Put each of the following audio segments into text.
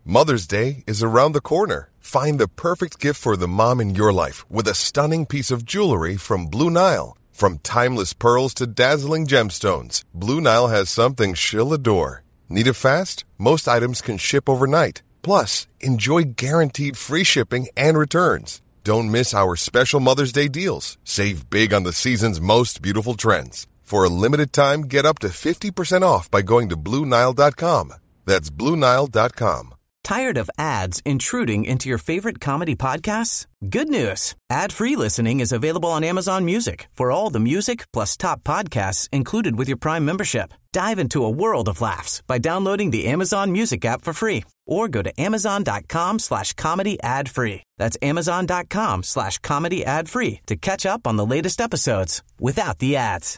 Mother's Day is around the corner. Find the perfect gift for the mom in your life with a stunning piece of jewelry from Blue Nile. From timeless pearls to dazzling gemstones, Blue Nile has something she'll adore. Need it fast? Most items can ship overnight. Plus, enjoy guaranteed free shipping and returns. Don't miss our special Mother's Day deals. Save big on the season's most beautiful trends. For a limited time, get up to 50% off by going to BlueNile.com. That's BlueNile.com. Tired of ads intruding into your favorite comedy podcasts? Good news. Ad-free listening is available on Amazon Music for all the music plus top podcasts included with your Prime membership. Dive into a world of laughs by downloading the Amazon Music app for free or go to amazon.com/comedy ad-free. That's amazon.com/comedy ad-free to catch up on the latest episodes without the ads.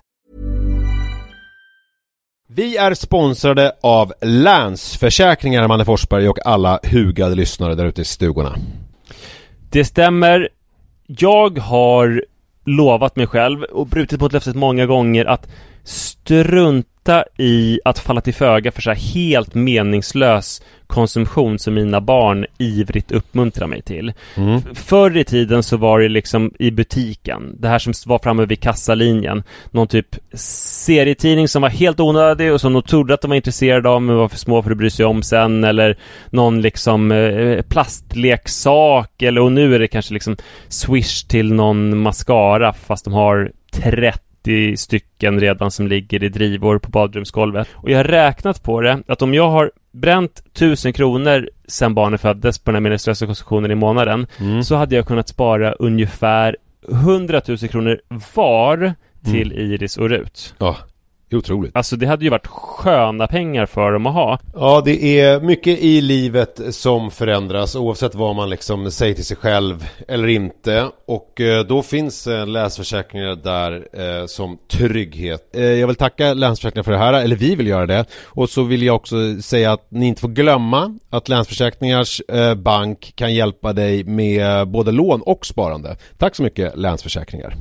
Vi är sponsrade av Länsförsäkringar, Manne Forsberg, och alla hugade lyssnare där ute i stugorna. Det stämmer. Jag har lovat mig själv och brutit på ett löftet många gånger att strunta i att falla till föga för så här helt meningslös konsumtion som mina barn ivrigt uppmuntrar mig till. Förr i tiden så var det liksom i butiken, det här som var framme vid kassalinjen, någon typ serietidning som var helt onödig och som de trodde att de var intresserade av men var för små för att bry sig om sen, eller någon liksom plastleksak, eller och nu är det kanske liksom Swish till någon mascara fast de har 30 stycken redan som ligger i drivor på badrumsgolvet. Och jag har räknat på det att om jag har bränt 1000 kronor sen barnet föddes på den här meningslösa konsumtionen i månaden, så hade jag kunnat spara ungefär 100 000 kronor var till Iris och Rut. Ja, otroligt. Alltså det hade ju varit sköna pengar för dem att ha. Ja, det är mycket i livet som förändras oavsett vad man liksom säger till sig själv eller inte. Och då finns Länsförsäkringar där som trygghet. Jag vill tacka Länsförsäkringar för det här, eller vi vill göra det. Och så vill jag också säga att ni inte får glömma att Länsförsäkringars bank kan hjälpa dig med både lån och sparande. Tack så mycket, Länsförsäkringar.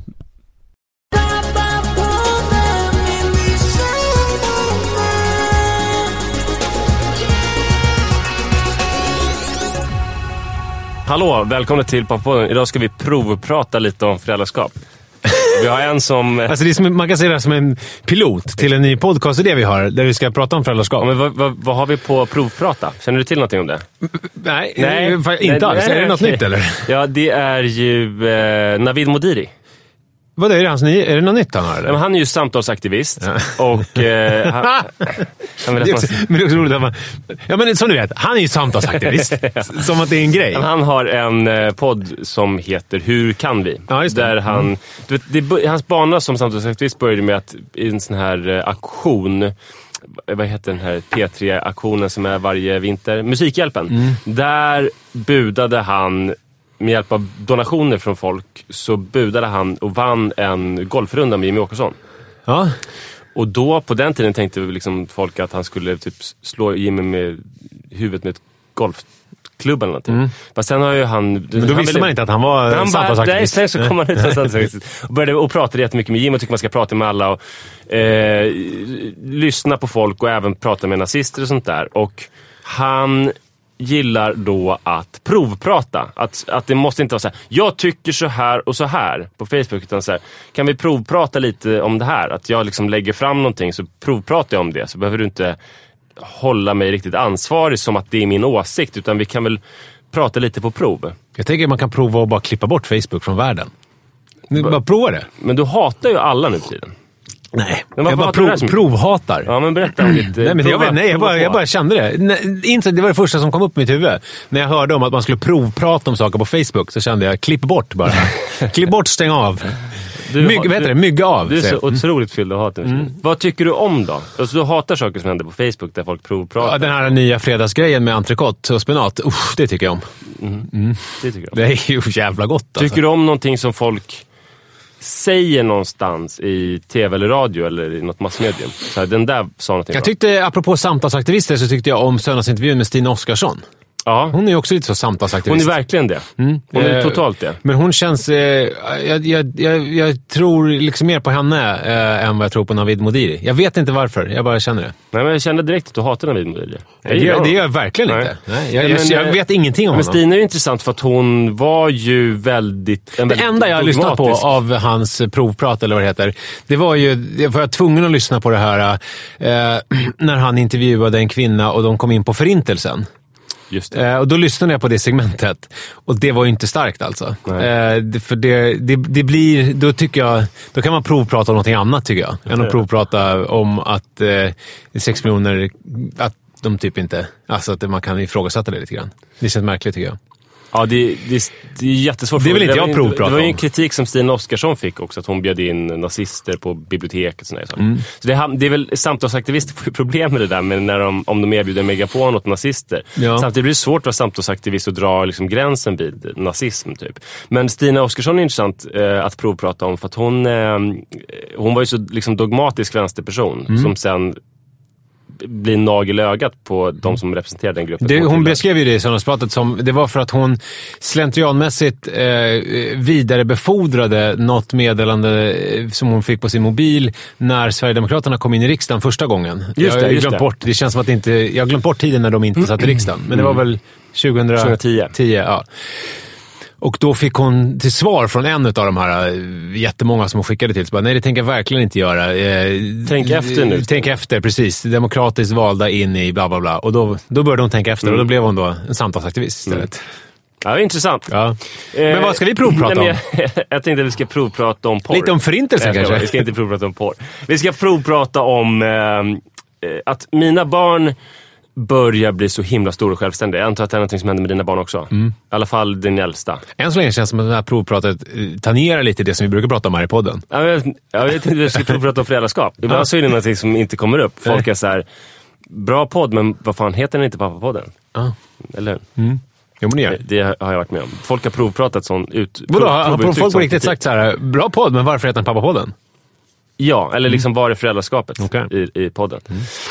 Hallå, välkomna till Pappapodden. Idag ska vi provprata lite om föräldraskap. Vi har en som... Alltså det är som, man kan säga det som en pilot till en ny podcast, det vi har, där vi ska prata om föräldraskap. Ja, men vad har vi på provprata? Känner du till någonting om det? Nej, inte alls. Är det något nytt eller? Ja, det är ju Navid Modiri. Vad är det? Är det något nytt han har? Eller? Men han är ju samtalsaktivist. Ja. Och han men det är också roligt att man... Ja, men som du vet, han är ju samtalsaktivist. Som att det är en grej. Han har en podd som heter Hur kan vi? Ja, just det. Där han... Du vet, hans bana som samtalsaktivist började med att i en sån här aktion... Vad heter den här P3-aktionen som är varje vinter? Musikhjälpen. Där budade han... Med hjälp av donationer från folk så budade han och vann en golfrunda med Jimmy Åkesson. Ja. Och då på den tiden tänkte liksom folk att han skulle typ slå Jimmy med huvudet med ett golfklubb eller någonting. Fast sen har ju han... Men då visste man inte att han var samtalsaktivist. Nej, sen så kom han ut som samtalsaktivist. Och började och pratade jättemycket med Jimmy och tycker man ska prata med alla och lyssna på folk och även prata med nazister och sånt där. Och han... gillar då att provprata. Att det måste inte vara så här, jag tycker så här och så här på Facebook, utan så här, kan vi provprata lite om det här? Att jag liksom lägger fram någonting så provpratar jag om det. Så behöver du inte hålla mig riktigt ansvarig som att det är min åsikt, utan vi kan väl prata lite på prov. Jag tänker att man kan prova att bara klippa bort Facebook från världen. Nu bara prova det. Men du hatar ju alla nu för tiden. Nej, jag bara provhatar. Ja, men berätta om ditt... Jag bara kände det. Det var det första som kom upp i mitt huvud. När jag hörde om att man skulle provprata om saker på Facebook så kände jag, klipp bort bara. Klipp bort, stäng av. Mygga av. Du är så otroligt fylld av hat. Vad tycker du om då? Alltså, du hatar saker som händer på Facebook där folk provpratar. Ja, den här nya fredagsgrejen med entrecote och spenat. Det tycker jag om. Det tycker jag om. Det är ju jävla gott. Alltså. Tycker du om någonting som folk säger någonstans i tv eller radio eller i något massmedium? Så här, den där sa någonting. Jag tyckte, apropå samtalsaktivister, så tyckte jag om söndagsintervjun med Stina Oskarsson. Ja. Hon är ju också lite så samtalsaktivist. Hon är verkligen det. Hon är totalt det. Men hon känns... jag tror liksom mer på henne än vad jag tror på Navid Modiri. Jag vet inte varför, jag bara känner det. Nej, men jag kände direkt att du hatar Navid Modiri. Det gör jag verkligen inte. Nej, jag vet ingenting om men honom. Stina är ju intressant för att hon var ju väldigt... Det enda jag har lyssnat på av hans provprat, eller vad det heter, det var ju... Jag var tvungen att lyssna på det här när han intervjuade en kvinna och de kom in på Förintelsen. Just det. Och då lyssnade jag på det segmentet. Och det var ju inte starkt alltså. För det blir... Då tycker jag... Då kan man provprata om någonting annat, tycker jag. Än att provprata om att 6 miljoner... Att de typ inte... Alltså att man kan ifrågasätta det lite grann. Det känns märkligt, tycker jag. Ja, det är jättesvårt. Det vill inte jag provprata om. Det var ju en kritik som Stina Oskarsson fick också, att hon bjöd in nazister på biblioteket. Så det är väl samtalsaktivister får ju problem med det där, men om de erbjuder megafon åt nazister. Ja. Samtidigt blir det svårt att vara samtalsaktivist och dra liksom gränsen vid nazism typ. Men Stina Oskarsson är intressant att provprata om, för att hon var ju så liksom dogmatisk vänsterperson som sen blir nagel i ögat på de som representerar den gruppen. Hon beskrev ju det i Söndagspratet som, det var för att hon slentrianmässigt vidarebefordrade något meddelande som hon fick på sin mobil när Sverigedemokraterna kom in i riksdagen första gången. Jag har glömt bort, det känns som att jag har glömt bort tiden när de inte satt i riksdagen. Men det var väl 2010. Ja. Och då fick hon till svar från en av de här jättemånga som hon skickade till. Så bara, nej, det tänker jag verkligen inte göra. Tänk efter nu. Tänk efter, precis. Demokratiskt valda in i bla bla bla. Och då började hon tänka efter och då blev hon då en samtalsaktivist istället. Ja, det är intressant. Ja. Men vad ska vi provprata om? Jag tänkte att vi ska provprata om porr. Lite om Förintelsen kanske? Vi ska inte provprata om porr. Vi ska provprata om att mina barn börjar bli så himla stor och självständig. Jag antar att det är någonting som händer med dina barn också. I alla fall din äldsta. Än så länge känns det som att det här provpratet tangerar lite det som vi brukar prata om här i podden. Jag vet inte, vi ska provprata om föräldraskap. Ibland så är det någonting som inte kommer upp. Folk är så här, bra podd, men vad fan heter den inte Pappapodden? Eller? Jo, men det har jag varit med om. Folk har provpratat sånt ut. Vadå? Har folk på riktigt sagt så här, bra podd, men varför heter den Pappapodden? Ja, eller liksom var är föräldraskapet i podden.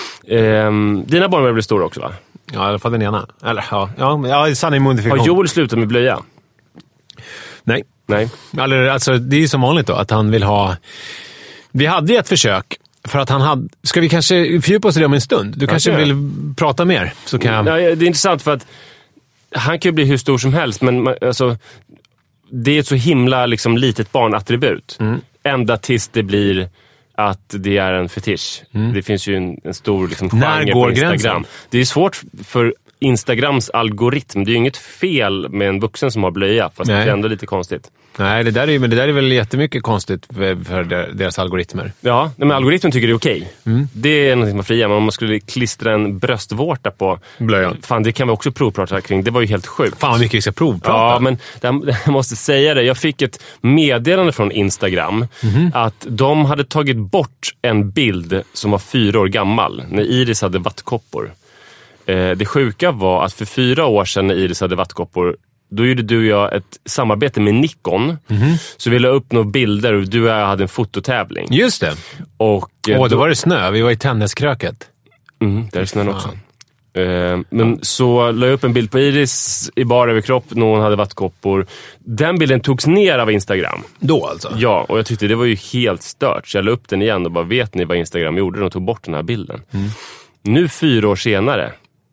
Dina barn blir stora också, va? Ja, i alla fall den ena. Eller, ja, sanning modifikation. Har Joel slutat med blöja? Nej. Alltså, det är ju som vanligt då, att han vill ha... Vi hade ju ett försök, för att han hade... Ska vi kanske fördjupa oss i det om en stund? Du kanske vill prata mer, så kan jag... Ja, det är intressant för att han kan ju bli hur stor som helst, men alltså, det är ett så himla liksom, litet barnattribut. Ända tills det blir att det är en fetisch. Det finns ju en stor liksom, genre på Instagram. Gränsen? Det är svårt för Instagrams algoritm. Det är ju inget fel med en vuxen som har blöja, fast det är ändå lite konstigt. Nej, det där är väl jättemycket konstigt för deras algoritmer. Ja, men algoritmen tycker det är okej. Det är något som är fria, men om man skulle klistra en bröstvårta på blöjan. Fan, det kan vi också provprata kring. Det var ju helt sjukt. Fan vad mycket vi ska provprata. Ja, men jag måste säga det. Jag fick ett meddelande från Instagram att de hade tagit bort en bild som var 4 år gammal när Iris hade vattkoppor. Det sjuka var att för 4 år sedan när Iris hade vattkoppor, då gjorde du och jag ett samarbete med Nikon. Så vi la upp några bilder och du och jag hade en fototävling. Just det. Och då var det snö. Vi var i tenniskröket. Där är snön också. Men så la jag upp en bild på Iris i bar överkropp när hon hade vattkoppor. Den bilden togs ner av Instagram. Då alltså? Ja, och jag tyckte det var ju helt stört. Så jag la upp den igen och bara, vet ni vad Instagram gjorde? De tog bort den här bilden. Nu 4 år senare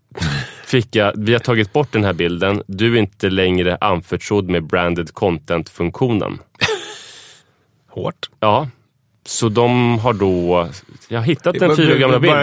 vi har tagit bort den här bilden. Du är inte längre anförtrodd med branded content-funktionen. Hårt. Ja. Så de har då... Jag har hittat en 4 år gamla bild.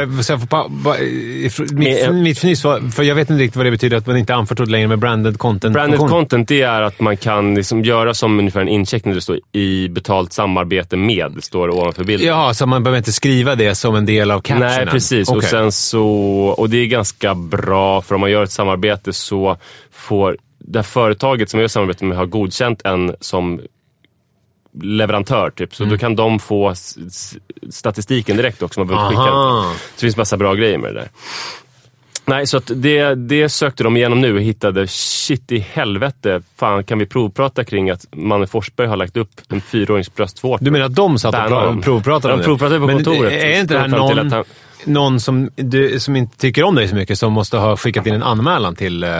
Mitt fnys var... För jag vet inte riktigt vad det betyder att man inte är anförtrodd längre med branded content. Branded content, det är att man kan liksom göra som ungefär en incheckning. Det står i betalt samarbete med. Det står ovanför bilden. Ja, så man behöver inte skriva det som en del av captionen. Nej, precis. Okay. Och sen så... Och det är ganska bra, för om man gör ett samarbete så får det företaget som gör samarbete med har godkänt en som leverantör typ, så då kan de få statistiken direkt också, man behöver skicka den. Så det finns massa bra grejer med det där. Nej, så att det sökte de igenom nu och hittade, shit i helvete, fan kan vi provprata kring att Manne Forsberg har lagt upp en 4-årings bröstvårta. Du menar att de satt och provpratade om det? De provpratade på kontoret. Är inte det här någon som inte tycker om dig så mycket som måste ha skickat in en anmälan till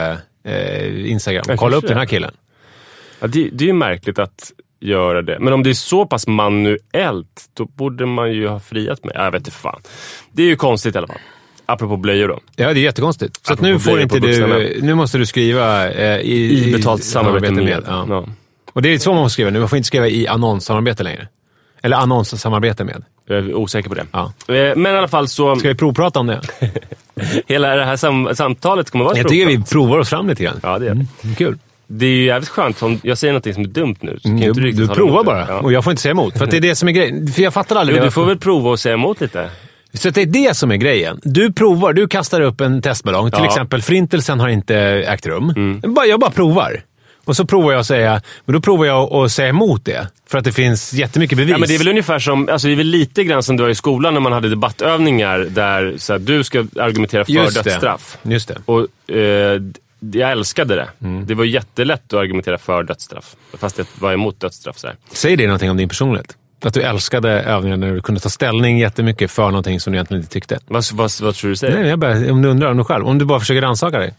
Instagram. Kolla upp den här killen. Ja, det är ju märkligt att göra det. Men om det är så pass manuellt, då borde man ju ha friat med. Jag vet inte fan. Det är ju konstigt i alla fall. Apropå blöjor då. Ja, det är jättekonstigt. Så att nu får inte du... Nu måste du skriva i betalt samarbete med. Ja. Ja. Och det är så man måste skriva nu. Man får inte skriva i annonssamarbete längre. Eller annonssamarbete med. Jag är osäker på det. Ja. Men i alla fall så... Ska vi provprata om det? Hela det här samtalet kommer vara Jag tycker vi provar oss fram lite grann. Ja, det är det. Kul. Det är ju jävligt skönt om jag säger något som är dumt nu. Så du provar bara. Ja. Och jag får inte säga emot. För att det är det som är grejen. För jag fattar aldrig. Jo, du får väl prova och säga emot lite. Så det är det som är grejen. Du provar, du kastar upp en testballong. Till exempel, förintelsen har inte ägt rum. Jag bara provar. Och så provar jag att säga, men då provar jag att säga emot det. För att det finns jättemycket bevis. Ja, men det är väl ungefär som, alltså det är väl lite grann som du var i skolan när man hade debattövningar där så här, du ska argumentera för dödsstraff. Just det. Och jag älskade det. Det var jättelätt att argumentera för dödsstraff. Fast jag var emot dödsstraff. Så här. Säger det någonting om din personlighet? Att du älskade övningar när du kunde ta ställning jättemycket för någonting som du egentligen inte tyckte. Vad tror du säger? Nej, jag bara, om du undrar om dig själv. Om du bara försöker rannsaka dig.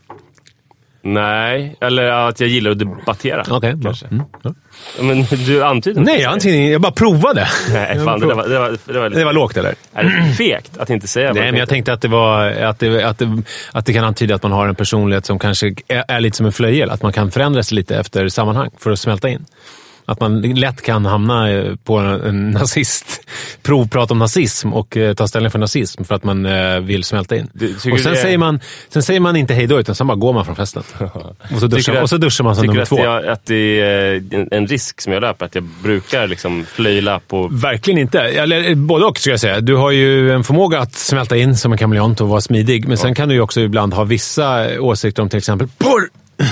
Nej, eller att jag gillar att debattera. Okej, kanske. Ja. Men du antyder inte. Nej, jag bara provade. Nej, fan, det var lågt, eller? Är det fegt att inte säga? Nej, men jag tänkte att det var att det kan antyda att man har en personlighet som kanske är lite som en flöjel. Att man kan förändra sig lite efter sammanhang för att smälta in. Att man lätt kan hamna på en nazist, provprata om nazism och ta ställning för nazism för att man vill smälta in. Och sen säger man inte hej då, utan sen bara går man från festen. Och så duschar man som nummer 2. Tycker du att det är en risk som jag löper, att jag brukar liksom flöjla på... Verkligen inte. Eller, både och skulle jag säga. Du har ju en förmåga att smälta in som en kameleont och vara smidig. Men sen kan du ju också ibland ha vissa åsikter om till exempel porr.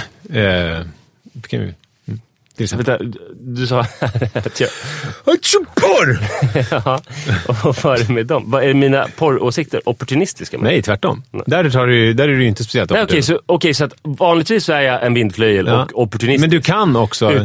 Vänta, du sa att jag... porr! Ja, och vad är det med dem? Är mina porråsikter opportunistiska? Nej, tvärtom. Där är du inte speciellt opportunistisk. Okej, så att vanligtvis så är jag en vindflöjel och opportunistisk. Men du kan också...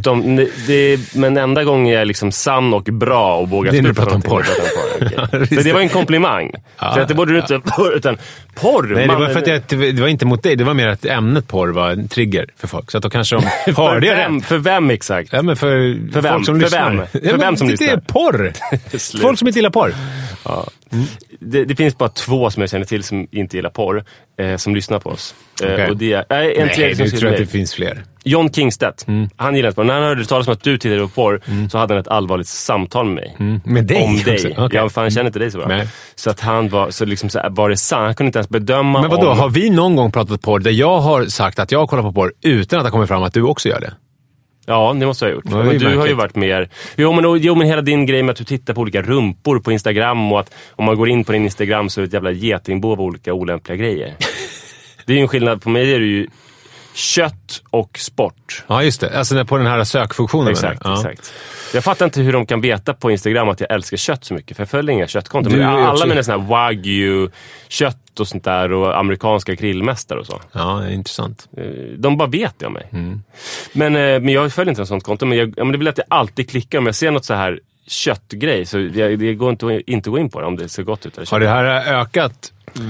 Men enda gången jag är liksom sann och bra och vågar stå för någonting. Okay. Men det var en komplimang. Så att det borde du inte... Utan porr... Nej, det var för att det var inte mot dig. Det var mer att ämnet porr var en trigger för folk. Så att då kanske de hörde det. För vem exakt? Ja, men för vem? Folk som lyssnar. För vem som lyssnar? Det är porr. Folk som inte gillar porr. Ja. Det finns bara 2 som jag känner till som inte gillar porr, som lyssnar på oss. Okay. Och det är en tredje som jag tror att det finns fler. John Kingstedt. Han gillar inte porr. När han hörde talas om att du tittade på porr så hade han ett allvarligt samtal med mig. Med dig? Om dig. Okay. Ja, för han känner inte dig så bra. Nej. Så att han var så liksom så här, var det sant? Han kunde inte ens bedöma. Men vadå, har vi någon gång pratat porr där jag har sagt att jag kollar på porr utan att det kommer fram att du också gör det? Ja, det måste jag ha gjort. Men du har ju varit mer... Jo, men hela din grej med att du tittar på olika rumpor på Instagram och att om man går in på din Instagram så är det ett jävla getingbo av olika olämpliga grejer. Det är ju en skillnad. På mig är det ju kött och sport. Ja, just det. Alltså på den här sökfunktionen. Exakt. Jag fattar inte hur de kan veta på Instagram att jag älskar kött så mycket. För jag följer inga köttkonton. Men alla mina såna här wagyu, kött och sånt där och amerikanska grillmästare och så. Ja, det är intressant. De bara vet det om mig. Men jag följer inte en sånt konto. Men det blir att jag alltid klickar om jag ser något så här köttgrej. Så det går inte gå in på det om det ser gott ut. Har det här ökat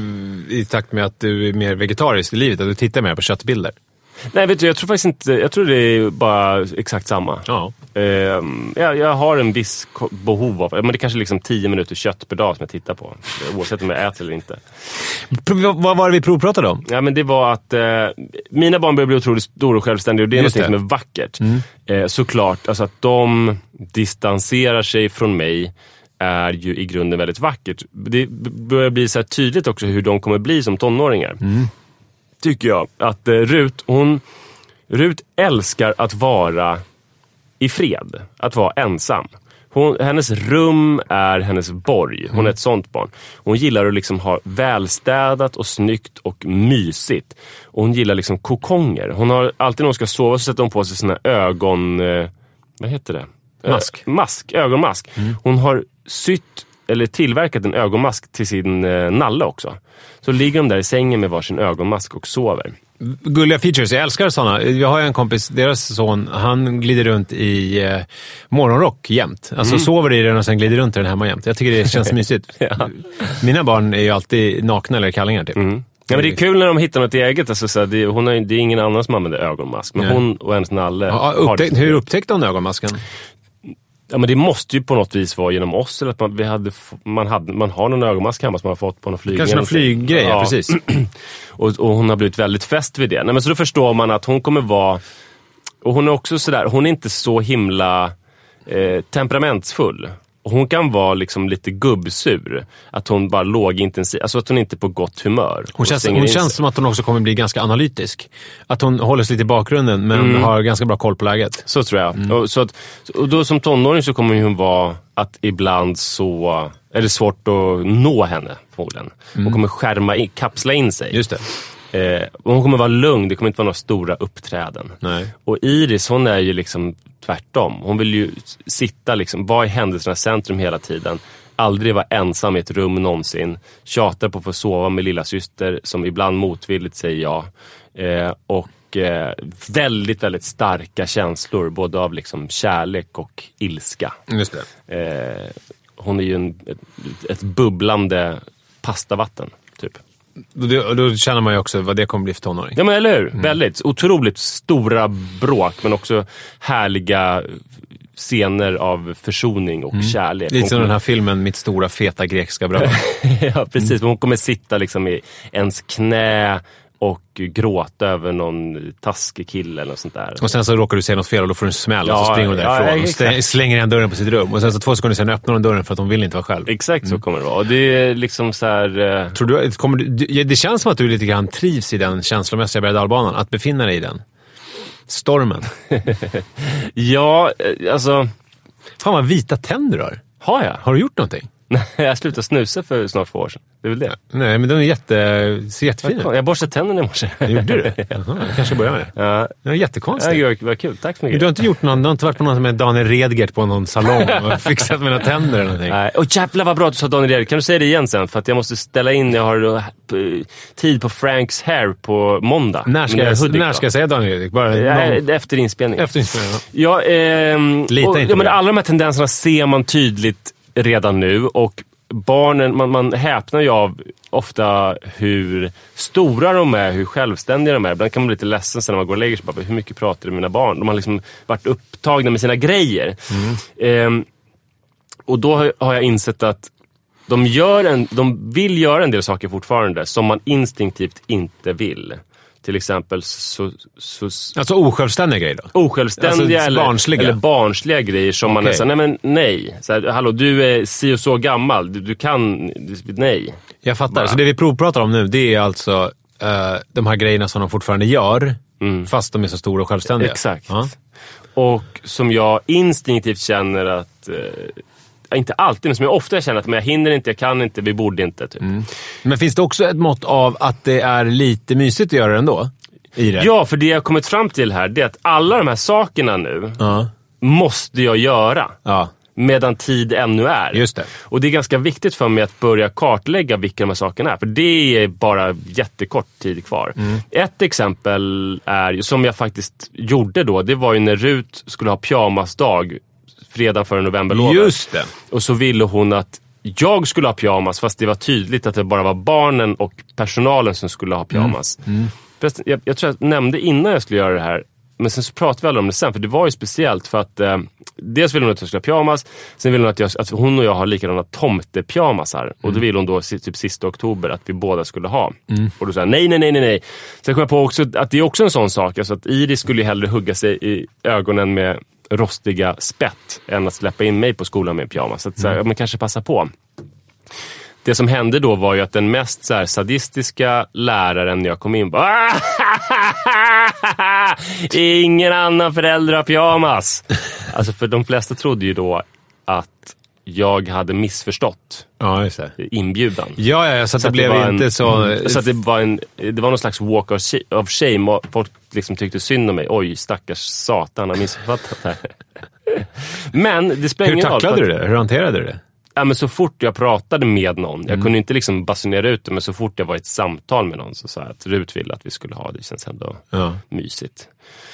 i takt med att du är mer vegetarisk i livet? Att du tittar mer på köttbilder? Nej, vet du, jag tror faktiskt inte... Jag tror det är bara exakt samma. Ja. Jag har en viss behov av... Men det är kanske liksom 10 minuter kött per dag som jag tittar på. Oavsett om jag äter eller inte. Vad var det vi provpratade om? Ja, men det var att mina barn börjar bli otroligt stora och självständiga. Och det är något som är vackert. Såklart, alltså att de distanserar sig från mig är ju i grunden väldigt vackert. Det börjar bli så här tydligt också hur de kommer bli som tonåringar. Tycker jag att Rut älskar att vara i fred, att vara ensam. Hennes rum är hennes borg. Hon är ett sånt barn. Hon gillar att liksom ha välstädat och snyggt och mysigt. Och hon gillar liksom kokonger. Hon har alltid när hon ska sova så sätter hon på sig såna ögon... vad heter det? Ögonmask. Hon har sytt eller tillverkat en ögonmask till sin nalle också. Så ligger de där i sängen med varsin ögonmask och sover. Gulliga features, jag älskar sådana. Jag har en kompis, deras son, han glider runt i morgonrock jämt. Alltså sover i den och sen glider runt i den hemma jämt. Jag tycker det känns mysigt. Ja. Mina barn är ju alltid nakna eller kallingar typ. Ja, men det är kul när de hittar något eget. Alltså, så det är ingen annan som använder ögonmask. Men hon och hennes nalle hur upptäckte hon ögonmasken? Ja, men det måste ju på något vis vara genom oss. Eller att man har någon ögonmask hemma som man har fått på någon flygning. Kanske någon flyggrej, ja. Precis. och hon har blivit väldigt fäst vid det. Nej, men så då förstår man att hon kommer vara... Och hon är också sådär, hon är inte så himla temperamentsfull. Och hon kan vara liksom lite gubbsur. Att hon bara lågintensiv, alltså att hon inte är på gott humör. Hon känns som att hon också kommer bli ganska analytisk. Att hon håller sig lite i bakgrunden men har ganska bra koll på läget. Så tror jag. Och då som tonåring så kommer hon vara att ibland så är det svårt att nå henne förmodligen. Hon kommer kapsla in sig. Just det. Hon kommer vara lugn, det kommer inte vara några stora uppträden. Nej. Och Iris, hon är ju liksom tvärtom. Hon vill ju sitta liksom, vara i händelsernas centrum hela tiden. Aldrig vara ensam i ett rum någonsin. Tjatar på att få sova med lilla syster som ibland motvilligt säger ja. Och väldigt, väldigt starka känslor, både av liksom kärlek och ilska. Just det. Hon är ju ett bubblande pastavatten, typ. Då känner man ju också vad det kommer bli för tonåring. Ja, men eller hur? Väldigt otroligt stora bråk, men också härliga scener av försoning och kärlek. Lite som den här filmen Mitt stora feta grekiska bröd. Ja, precis. Hon kommer sitta liksom i ens knä och gråta över någon taskig kille eller något sånt där. Och sen så råkar du säga något fel och då får du en smäll och så springer hon därifrån och slänger igen dörren på sitt rum. Och sen så 2 sekunder sen öppnar hon dörren för att hon vill inte vara själv. Exakt så kommer det vara. Och det är liksom så här... Tror du, det känns som att du lite grann trivs i den känslomässiga berg- och dalbanan. Att befinna dig i den. Stormen. Ja, alltså... Fan vad vita tänder du har. Har jag? Har du gjort någonting? Nej, jag slutade snusa för snart 2 år sedan. Det är väl det. Nej, men de är ser jättefina ut. Jag borstade tänderna i morse. Gjorde du? Jaha, jag kanske börjar med det. Ja. Det var jättekonstigt. Ja, det var kul. Tack så mycket. Men du har inte gjort någon, du har inte varit på någon som är Daniel Redgert på någon salong och fixat mina tänder eller någonting? Nej. Och jävlar vad bra att du sa Daniel Redgert. Kan du säga det igen sen? För att jag måste ställa in, jag har tid på Franks Hair på måndag. När ska jag säga Daniel Redgert? Bara efter inspelningen. Efter inspelningen, ja. Lita inte men alla de här tendenserna ser man tydligt redan nu, och barnen, man häpnar ju av ofta hur stora de är, hur självständiga de är. Ibland kan man bli lite ledsen sen när man går och lägger sig. Bara, hur mycket pratar mina barn? De har liksom varit upptagna med sina grejer. Och då har jag insett att de vill göra en del saker fortfarande som man instinktivt inte vill. Till exempel alltså osjälvständiga grejer då? Osjälvständiga alltså eller barnsliga grejer som man är såhär, nej. Så här, hallå, du är si och så gammal. Du kan, nej. Jag fattar. Bara. Så det vi provpratar om nu, det är alltså de här grejerna som de fortfarande gör, fast de är så stora och självständiga. Exakt. Och som jag instinktivt känner att... inte alltid, men som jag ofta känner att men jag hinner inte, jag kan inte, vi borde inte. Typ. Men finns det också ett mått av att det är lite mysigt att göra det ändå? I det? Ja, för det jag har kommit fram till här, det är att alla de här sakerna nu måste jag göra. Ja. Medan tid ännu är. Just det. Och det är ganska viktigt för mig att börja kartlägga vilka de här sakerna är. För det är bara jättekort tid kvar. Ett exempel är, som jag faktiskt gjorde då, det var ju när Rut skulle ha pyjamasdag fredag före novemberlovet. Just det. Och så ville hon att jag skulle ha pyjamas, fast det var tydligt att det bara var barnen och personalen som skulle ha pyjamas. Jag tror jag nämnde innan jag skulle göra det här, men sen så pratade vi aldrig om det sen, för det var ju speciellt för att dels ville hon att jag skulle ha pyjamas, sen ville hon att hon och jag har likadana tomtepyjamasar, och då ville hon då typ sista oktober att vi båda skulle ha. Och då sa jag nej. Sen kom jag på också att det är också en sån sak, alltså att Iris skulle ju hellre hugga sig i ögonen med rostiga spett än att släppa in mig på skolan med pyjamas. Så att men kanske passa på. Det som hände då var ju att den mest så här sadistiska läraren när jag kom in bara ingen annan förälder har pyjamas. Alltså för de flesta trodde ju då att jag hade missförstått inbjudan. Ja, så att det blev inte så... Så att det var någon slags walk of shame, och folk liksom tyckte synd om mig. Oj, stackars satan har missförfattat här. Men det spelar ingen roll. Hur tacklade du det? Hur hanterade du det? Ja, men så fort jag pratade med någon, jag kunde inte liksom basunera ut det, men så fort jag var i ett samtal med någon så sa jag att Rut ville att vi skulle ha det, känns ändå mysigt.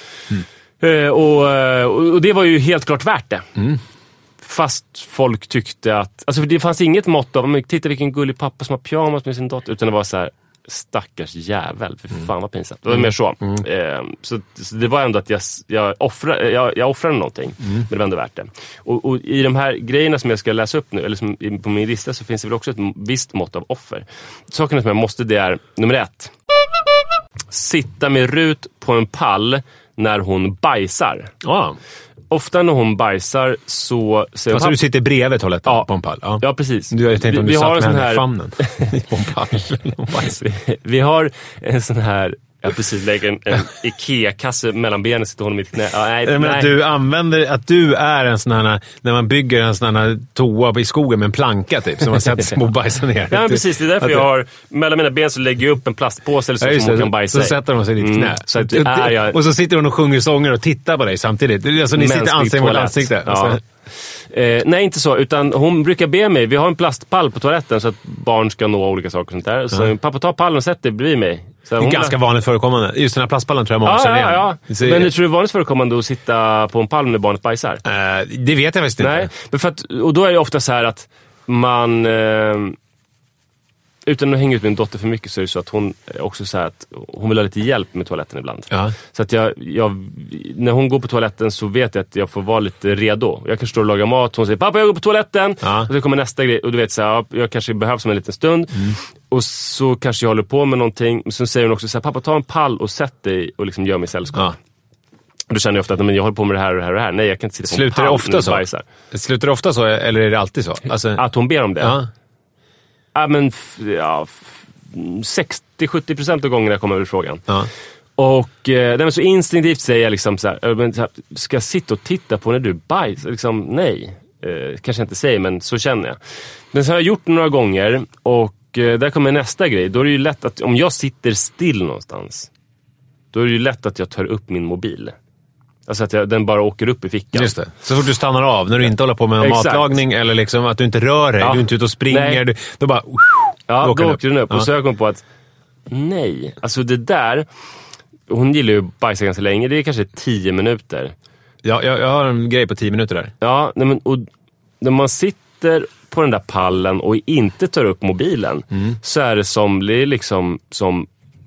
Och det var ju helt klart värt det. Fast folk tyckte att, alltså det fanns inget mått av, men titta vilken gullig pappa som har pyjamas med sin dotter, utan det var så här, stackars jävel, för fan vad pinsamt. Det var mer så. Så det var ändå att jag offrade någonting, men det var ändå värt det. Och i de här grejerna som jag ska läsa upp nu, eller som på min lista, så finns det väl också ett visst mått av offer. Sakerna som jag måste, det är nummer 1. Sitta med Rut på en pall när hon bajsar. Ofta när hon bajsar så... Alltså du sitter bredvid toaletten på en pall? Ja, precis. Du tänkte om du satt med henne i famnen på en pall. Vi har en sån här... Jag precis lägger en Ikea-kasse mellan benen, sitter hon i mitt knä. Nej. Att du är en sån här, när man bygger en sån här toa i skogen med en planka typ, som man sätter små bajsar ner. Ja, men precis. Det är därför jag har, mellan mina ben så lägger jag upp en plastpåse eller så som hon kan bajsa i. Så sätter de sig i ditt knä. Så att och så sitter hon och sjunger sånger och tittar på dig samtidigt. Alltså ni sitter ansikte mot ansikte. Ja. Nej, inte så. Utan hon brukar be mig, vi har en plastpall på toaletten så att barn ska nå olika saker och sånt där. Så pappa, ta pallen och sätt dig bredvid mig. Så det är ganska vanligt förekommande. Just den här plastpallen tror jag många känner igen. Ja. Men tror du det är vanligt förekommande att sitta på en pall när barnet bajsar? Det vet jag faktiskt inte. Nej, men och då är det ofta så här att man... utan att hänga ut min dotter för mycket så är det så att hon också så här att hon vill ha lite hjälp med toaletten ibland. Ja. Så att jag när hon går på toaletten så vet jag att jag får vara lite redo. Jag kan stå och laga mat, hon säger pappa jag går på toaletten. Ja. Och så kommer nästa grej och du vet så här, jag kanske behövs en liten stund. Och så kanske jag håller på med någonting. Men så säger hon också så här, pappa ta en pall och sätt dig och liksom gör mig sällskap. Ja. Och då känner jag ofta att jag håller på med det här och det här och det här. Nej, jag kan inte sitta på en pall. Slutar det ofta så eller är det alltid så? Alltså... Att hon ber om det. Ja. Ja, men 60-70% av gångerna jag kommer över frågan. Ja. Och så instinktivt säger jag liksom så här, ska jag sitta och titta på när du bajs? Liksom, nej. Kanske jag inte säger, men så känner jag. Men så har jag gjort det några gånger och där kommer nästa grej. Då är det ju lätt att, om jag sitter still någonstans, då är det ju lätt att jag tar upp min mobil. Alltså att den bara åker upp i fickan. Just det. Så fort du stannar av, när du inte håller på med matlagning eller liksom att du inte rör dig, du är inte ute och springer, då bara... Ja, då åker den upp. Och så har jag kommit på att nej, alltså det där, hon gillar ju att bajsa ganska länge, det är kanske 10 minuter. Ja, jag har en grej på 10 minuter där. Ja, men, och när man sitter på den där pallen och inte tar upp mobilen så är det liksom som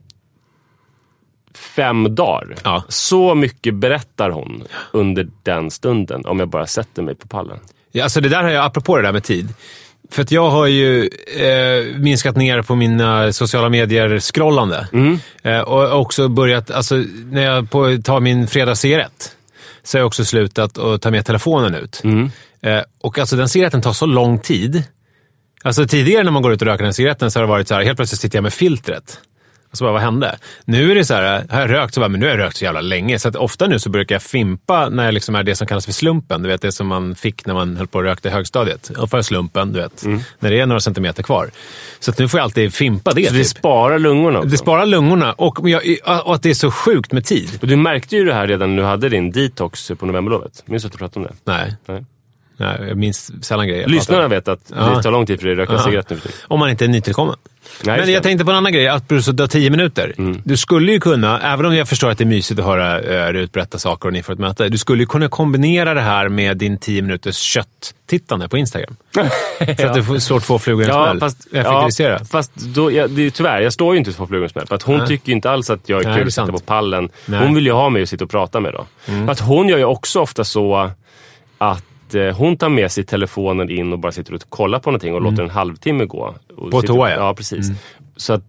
5 dagar. Ja. Så mycket berättar hon under den stunden om jag bara sätter mig på pallen. Ja, alltså det där har jag, apropå det där med tid. För att jag har ju minskat ner på mina sociala medier scrollande. Och också börjat, alltså när jag tar min fredagscigarett så har jag också slutat att ta med telefonen ut. Och alltså den cigaretten tar så lång tid. Alltså tidigare när man går ut och röker den cigaretten så har det varit så här, helt plötsligt sitter jag med filtret. Så bara, vad hände? Nu är det så här, har jag rökt så bara, men nu har jag rökt så jävla länge. Så att ofta nu så brukar jag fimpa när jag liksom är det som kallas för slumpen. Du vet, det som man fick när man höll på att röka i högstadiet. Och för slumpen, du vet. När det är några centimeter kvar. Så att nu får jag alltid fimpa det. Så det sparar lungorna också? Det sparar lungorna. Och att det är så sjukt med tid. Och du märkte ju det här redan när du hade din detox på novemberlovet. Minns du att du pratade om det? Nej, jag minns sällan grejer. Lyssnarna vet att det tar lång tid för dig att röka cigarett nu. Om man inte är nytillkommen. Men jag tänkte på en annan grej, att du så 10 minuter. Du skulle ju kunna, även om jag förstår att det är mysigt att höra Rut berätta saker och ni får ett möte, du skulle ju kunna kombinera det här med din 10 minuters kött-tittande på Instagram. Så att du får svårt att få flugor i en smäll. Fast då, tyvärr, jag står ju inte för flugor i en smäll. För att hon tycker inte alls att jag är kul att sitta på pallen. Hon vill ju ha mig att sitta och prata med då. Att hon gör ju också ofta så att hon tar med sig telefonen in och bara sitter och kollar på någonting och låter en halvtimme gå. På toa, ja. Precis. Så att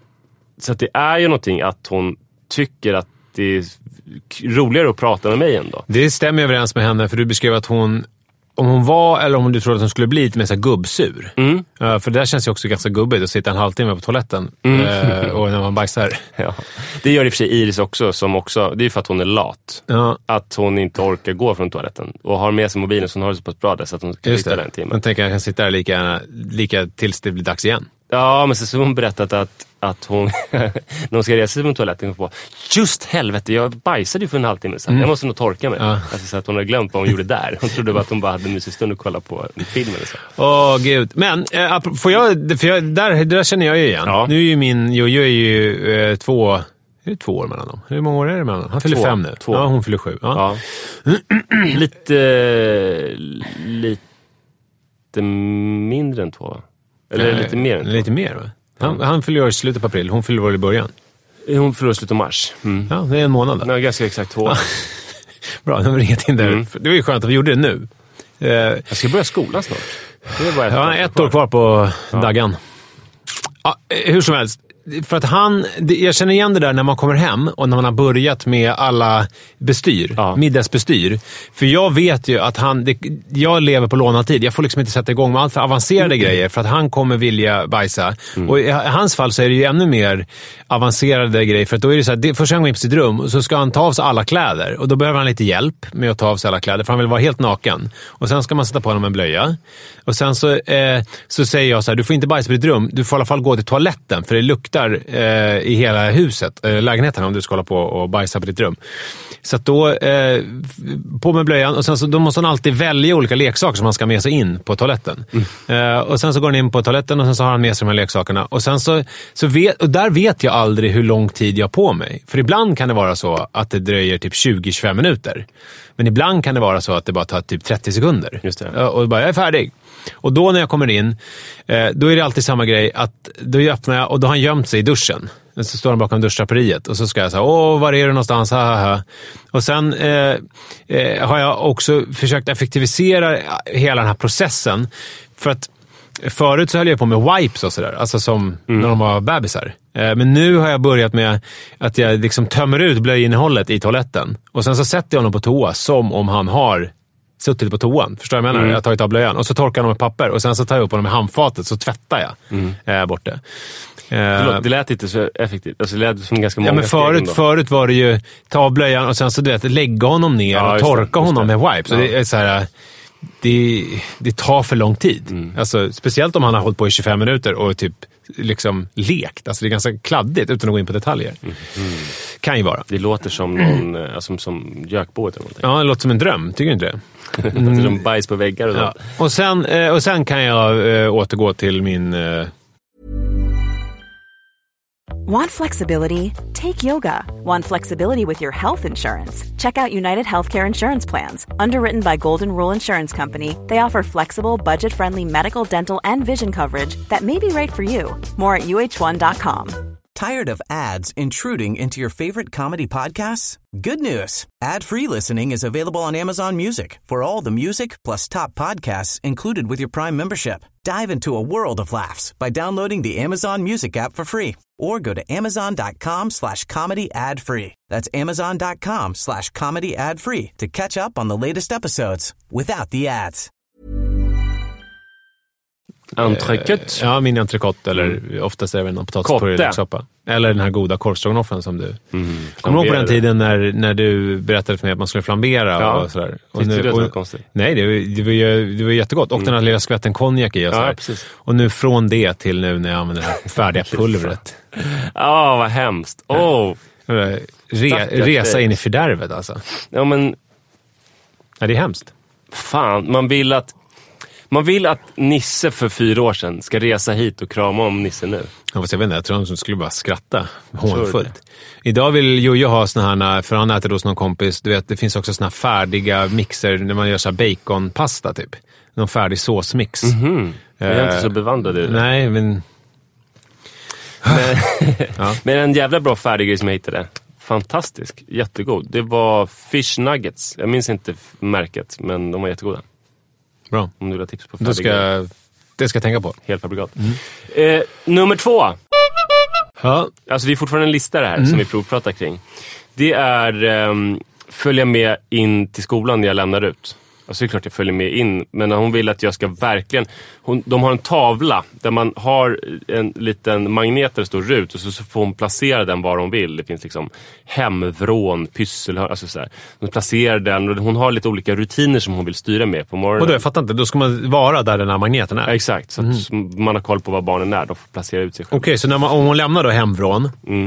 det är ju någonting att hon tycker att det är roligare att prata med mig ändå. Det stämmer överens med henne, för du beskrev att hon, om hon var eller om du trodde att hon skulle bli lite mer så här gubbsur. För det där känns ju också ganska gubbigt att sitta en halvtimme på toaletten och när man bajsar. Ja. Det gör i och för sig Iris också, det är för att hon är lat. Ja. Att hon inte orkar gå från toaletten och har med sig mobilen, så hon har det så på ett bra där så att hon kan sitta där en timme. Man tänker att jag kan sitta där lika tills det blir dags igen. Ja, men så har hon berättat att hon, när hon ska resa sig från toaletten, på just helvete, jag bajsade ju för en halvtimme sedan. Jag måste nog torka mig. Alltså, så att hon har glömt vad hon gjorde där. Hon trodde att hon bara hade en mysig stund och kolla på en film eller så. Åh, gud. Men, det där känner jag ju igen. Ja. Nu är ju min Jojo är ju 2 år mellan dem. Hur många år är det mellan dem? Han fyller 5 nu. 2. Ja, hon fyller 7. Ja. Lite mindre än 2, va? Eller lite mer än 2. Lite mer, va? Han fyller år i slutet på april. Hon fyller år i början. Hon fyller år i slutet av mars. Ja, det är en månad då. Nej, ganska exakt 2 år. Bra, det var inget in där. Det var ju skönt att vi gjorde det nu. Jag ska börja skolan snart. Det är bara ett år kvar på daggan. Ja, hur som helst. För att jag känner igen det där när man kommer hem och när man har börjat med alla middagsbestyr. För jag vet ju att jag lever på lånad tid. Jag får liksom inte sätta igång med allt för avancerade grejer för att han kommer vilja bajsa. Och i hans fall så är det ju ännu mer avancerade grejer. För att då är det så här, först han går in på sitt rum så ska han ta av sig alla kläder. Och då behöver han lite hjälp med att ta av sig alla kläder för han vill vara helt naken. Och sen ska man sätta på honom en blöja. Och sen så säger jag så här, du får inte bajsa på ditt rum. Du får i alla fall gå till toaletten för det luktar i hela huset, lägenheten, om du ska hålla på och bajsa på ditt rum. Så att då på med blöjan och sen så då måste han alltid välja olika leksaker som han ska med sig in på toaletten. Och sen så går han in på toaletten och sen så har han med sig de här leksakerna. Och sen så där vet jag aldrig hur lång tid jag har på mig. För ibland kan det vara så att det dröjer typ 20-25 minuter. Men ibland kan det vara så att det bara tar typ 30 sekunder. Just det. Och bara, jag är färdig. Och då när jag kommer in, då är det alltid samma grej att då öppnar jag och då har han gömt sig i duschen. Så står han bakom duschdraperiet och så ska jag säga, var är du någonstans? Ha. Och sen har jag också försökt effektivisera hela den här processen. För att förut så höll jag på med wipes och sådär, alltså som när de var bebisar. Men nu har jag börjat med att jag liksom tömmer ut blöjinnehållet i toaletten. Och sen så sätter jag honom på toa som om han har suttit på toan. Förstår jag menar? Jag har tagit av blöjan. Och så torkar jag honom med papper. Och sen så tar jag upp honom med handfatet. Så tvättar jag bort det. Förlåt, det lät inte så effektivt. Alltså, det lät som ganska många förut var det ju ta av blöjan och sen så lägga honom ner och torka honom med wipes. Så det är så här... Det tar för lång tid. Alltså, speciellt om han har hållit på i 25 minuter och typ liksom lekt. Alltså det är ganska kladdigt utan att gå in på detaljer. Kan ju vara. Det låter som någon som gökboet eller någonting. Ja, det låter som en dröm. Tycker du inte det? Det låter som bajs på väggar och sånt. Och sen kan jag återgå till min... Want flexibility? Take yoga. Want flexibility with your health insurance? Check out United Healthcare Insurance Plans. Underwritten by Golden Rule Insurance Company, they offer flexible, budget-friendly medical, dental, and vision coverage that may be right for you. More at uh1.com. Tired of ads intruding into your favorite comedy podcasts? Good news. Ad-free listening is available on Amazon Music for all the music plus top podcasts included with your Prime membership. Dive into a world of laughs by downloading the Amazon Music app for free or go to amazon.com/comedy ad-free. That's amazon.com/comedy ad-free to catch up on the latest episodes without the ads. Entrecôte. Ja, min entrecôte eller oftast är det en potatispuré-soppa. Eller den här goda korvstroganoffen som du... Kommer du ihåg på den tiden när du berättade för mig att man skulle flambera och sådär? Och nu, det var konstigt. Nej, det var jättegott. Och den här lilla skvätten konjak i och sådär. Precis. Och nu från det till nu när jag använder det här färdiga pulvret. Vad hemskt. Resa in i fördärvet alltså. Ja, men... Ja, det är hemskt. Fan, man vill att Nisse för 4 år sedan ska resa hit och krama om Nisse nu. Jag vet inte, jag tror att de skulle bara skratta hånfullt. Idag vill Jojo ha såna här, för han äter hos någon kompis, du vet, det finns också såna här färdiga mixer när man gör så här baconpasta typ. Någon färdig såsmix. Jag är inte så bevandrad i det. Nej, men... Men en jävla bra färdig grej som jag hittade. Fantastisk, jättegod. Det var fish nuggets. Jag minns inte märket, men de var jättegoda. Bra. Om du vill ha tips på det ska jag tänka på. Helt fabrikat. Nummer 2. Ja. Alltså det är fortfarande en lista det här som vi provpratar kring. Det är följa med in till skolan när jag lämnar ut. Alltså det är klart jag följer med in. Men hon vill att jag ska verkligen... De har en tavla där man har en liten magnet där det står RUT. Och så får hon placera den var hon vill. Det finns liksom hemvrån, pyssel... Alltså så här. Hon placerar den och hon har lite olika rutiner som hon vill styra med på morgonen. Och då, jag fattar inte. Då ska man vara där den här magneten är? Ja, exakt. Så att man har koll på vad barnen är. De får placera ut sig själv. Okej, så om hon lämnar då hemvrån...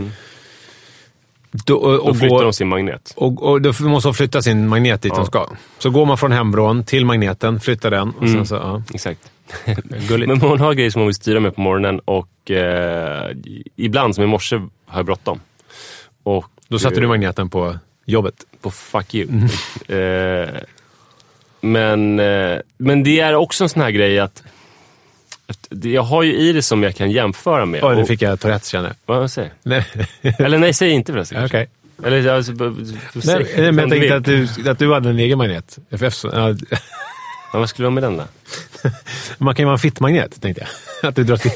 Då flyttar de sin magnet. Och då måste hon flytta sin magnet dit de ska. Så går man från hemvrån till magneten, flyttar den och sen så, ja. Exakt. Men hon har grejer som hon vill styra med på morgonen och ibland, som i morse, har jag bråttom. Och då satte du magneten på jobbet. På fuck you. Men det är också en sån här grej att Jag har ju Iris som jag kan jämföra med. Nu fick jag Tourettes, känner jag. Vad säger? Nej. Eller nej, säg inte förresten. Okej. Eller alltså, Nej, men jag tänkte att du hade en egen magnet. Vad skulle du ha med den då? Man kan ju vara en fittmagnet, tänkte jag. Att du drar till.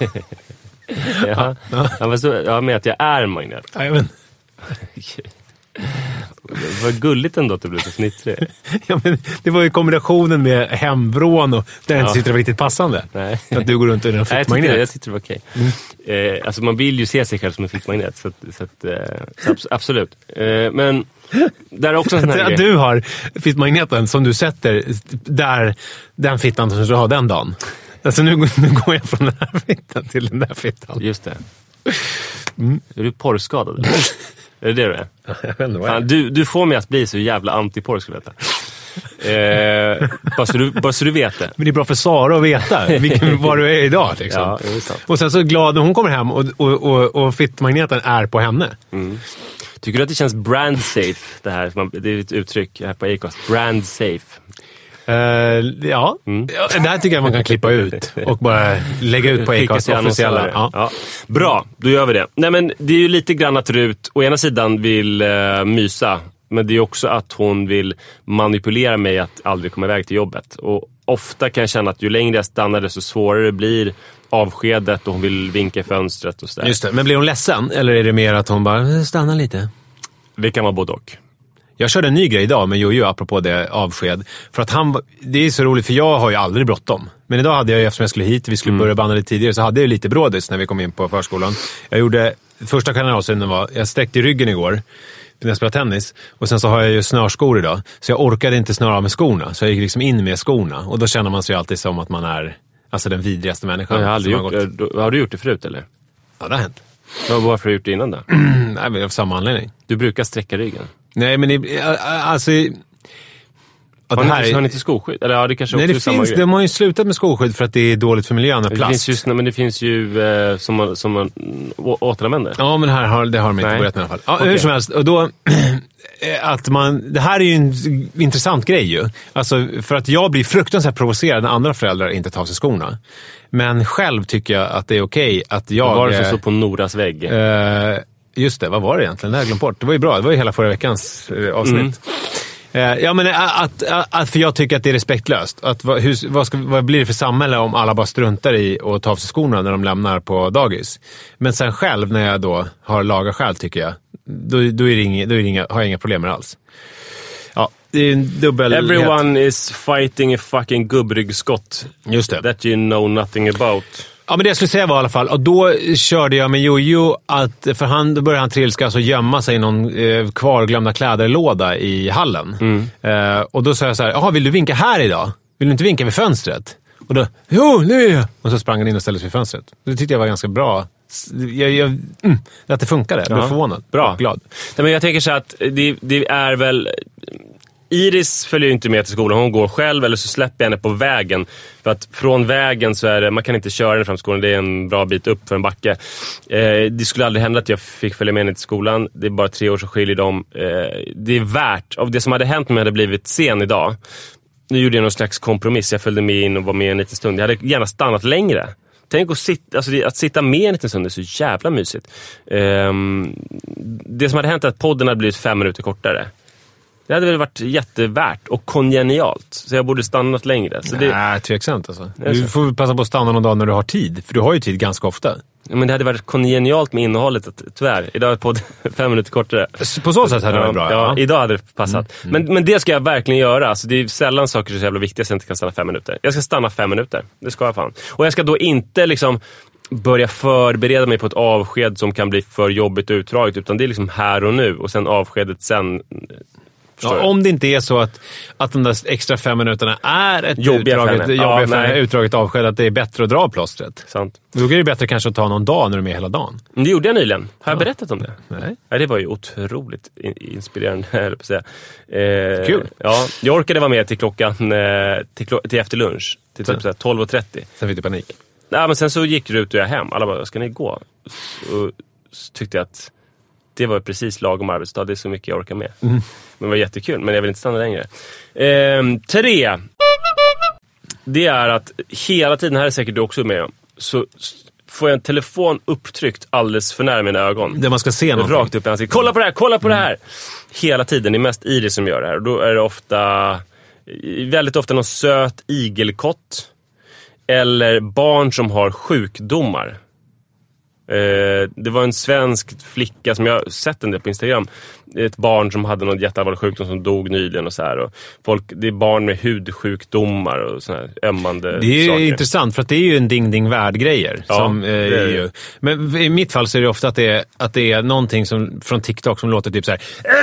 Ja, med att jag är en magnet. Jajamän. Det var gulligt ändå att du blev så fnittrig. Ja, men det var ju kombinationen med hemvrån och där jag inte tyckte det var riktigt passande. Nej. Att du går runt i en fittmagnet. Jag tyckte det var okej. Alltså man vill ju se sig själv som en fittmagnet. Så absolut. Men där är också en sån här att du har fittmagneten som du sätter där den fittan som du har den dagen. Alltså nu går jag från den här fittan till den där fittan. Just det. Är du porrskadad? Är det du är? Jag vet inte vad Fan, du får mig att bli så jävla anti-porr, skulle jag veta. Bara så du vet det. Men det är bra för Sara att veta var du är idag. Liksom. Ja, det är sant. Och sen så glad när hon kommer hem och fittmagneten är på henne. Mm. Tycker du att det känns brand safe? Det är ett uttryck här på Acast. Brand safe. Ja, det här tycker jag man kan klippa ut och bara lägga ut på Acast officiella. Ja. Bra, då gör vi det. Nej, men det är ju lite grann att Rut å ena sidan vill mysa, men det är också att hon vill manipulera mig att aldrig komma iväg till jobbet. Och ofta kan jag känna att ju längre jag stannar desto svårare blir avskedet och hon vill vinka i fönstret och sådär. Just det, men blir hon ledsen eller är det mer att hon bara stannar lite? Det kan vara både och. Jag körde en ny grej idag med Jojo apropå det avsked. För att det är så roligt för jag har ju aldrig bråttom. Men idag hade jag, eftersom jag skulle hit, vi skulle börja banda lite tidigare, så hade jag lite brådis när vi kom in på förskolan. Jag gjorde, första kanalsynen var, jag sträckte ryggen igår när jag spelade tennis. Och sen så har jag ju snörskor idag. Så jag orkade inte snöra av med skorna. Så jag gick liksom in med skorna. Och då känner man sig alltid som att man är alltså den vidrigaste människan. Jag har aldrig har du gjort det förut eller? Ja, det har hänt. Varför har du gjort det innan då? Nej, men av samma anledning. Du brukar sträcka ryggen. Nej, men alltså... Har ni inte skoskydd? Eller ja, det kanske också är samma grej. De har ju slutat med skoskydd för att det är dåligt för miljön och plast. Men det finns ju som man återanvänder. Ja, men det har de inte börjat med i alla fall. Ja, okay. Hur som helst. Och då... det här är ju en intressant grej ju. Alltså, för att jag blir fruktansvärt provocerad när andra föräldrar inte tar sig skorna. Men själv tycker jag att det är okej att jag... Vad var det som stod på Noras vägg? Just det, vad var det egentligen? Det har jag glömt bort. Det var ju bra, det var ju hela förra veckans avsnitt. Ja, men att för jag tycker att det är respektlöst. Vad blir det för samhälle om alla bara struntar i att ta av sig skorna när de lämnar på dagis? Men sen själv, när jag då har laga själv, tycker jag, då har jag inga problem med alls. Ja, det är en dubbel... Everyone is fighting a fucking gubbryggskott. Just det. That you know nothing about. Ja, men det jag skulle säga var i alla fall, och då körde jag med Jojo att, för då började han trilskas och gömma sig i någon kvarglömda kläderlåda i hallen. Och då sa jag så här, jaha, vill du vinka här idag? Vill du inte vinka vid fönstret? Och då, jo, nu är jag. Och så sprang han in och ställde sig vid fönstret. Det tyckte jag var ganska bra. Att det funkade, jag blev förvånad. Bra. Glad. Nej, men jag tänker så att det är väl... Iris följer ju inte med till skolan. Hon går själv eller så släpper jag henne på vägen. För att från vägen så är det, man kan inte köra den fram till skolan. Det är en bra bit upp för en backe. Det skulle aldrig hända att jag fick följa med henne till skolan. Det är bara 3 år som skiljer dem. Det är värt, av det som hade hänt om jag hade blivit sen idag. Nu gjorde jag någon slags kompromiss. Jag följde med in och var med en liten stund. Jag hade gärna stannat längre. Tänk att sitta med en liten stund är så jävla mysigt. Det som hade hänt är att podden hade blivit 5 minuter kortare. Det hade väl varit jättevärt och kongenialt. Så jag borde stannat längre. Så nej, tveksamt alltså. Du får passa på att stanna någon dag när du har tid. För du har ju tid ganska ofta. Men det hade varit kongenialt med innehållet, tyvärr. Idag är podden 5 minuter kortare. På så sätt hade det varit bra. Ja, idag hade det passat. Men det ska jag verkligen göra. Alltså, det är sällan saker som är så jävla viktiga så jag inte kan stanna 5 minuter. Jag ska stanna 5 minuter. Det ska jag fan. Och jag ska då inte liksom... börja förbereda mig på ett avsked som kan bli för jobbigt och utdraget, utan det är liksom här och nu och sen avskedet sen. Ja, om det inte är så att de där extra 5 minuterna är ett utdraget avsked, att det är bättre att dra plåstret. Sant. Då är det bättre kanske att ta någon dag när du är med hela dagen. Det gjorde jag nyligen. Har jag berättat om det? Nej. Ja, det var ju otroligt inspirerande, höll på att säga. Kul. Ja, jag orkade vara med till klockan till efter lunch. Till typ 12:30. Sen fick du panik. Nej, men sen så gick Rut och jag hem. Alla bara, ska ni gå? Och så tyckte jag att det var precis lagom arbetsdag. Det är så mycket jag orkar med. Men det var jättekul, men jag vill inte stanna längre. 3. det är att hela tiden, här är säkert du också med om, så får jag en telefon upptryckt alldeles för nära mina ögon. Där man ska se någonting. Rakt upp i ansiktet. Kolla på det här, kolla på det här! Hela tiden, det är mest Iris som gör det här. Och då är det väldigt ofta någon söt igelkott. Eller barn som har sjukdomar. Det var en svensk flicka som jag har sett en del på Instagram. Ett barn som hade någon jätteallvarlig sjukdom som dog nyligen och så här. Och det är barn med hudsjukdomar och såna här ömmande saker. Det är ju intressant för att det är ju en ding-ding-värld-grejer. Ja, som, ju. Men i mitt fall så är det ofta att det är någonting som, från TikTok som låter typ så här.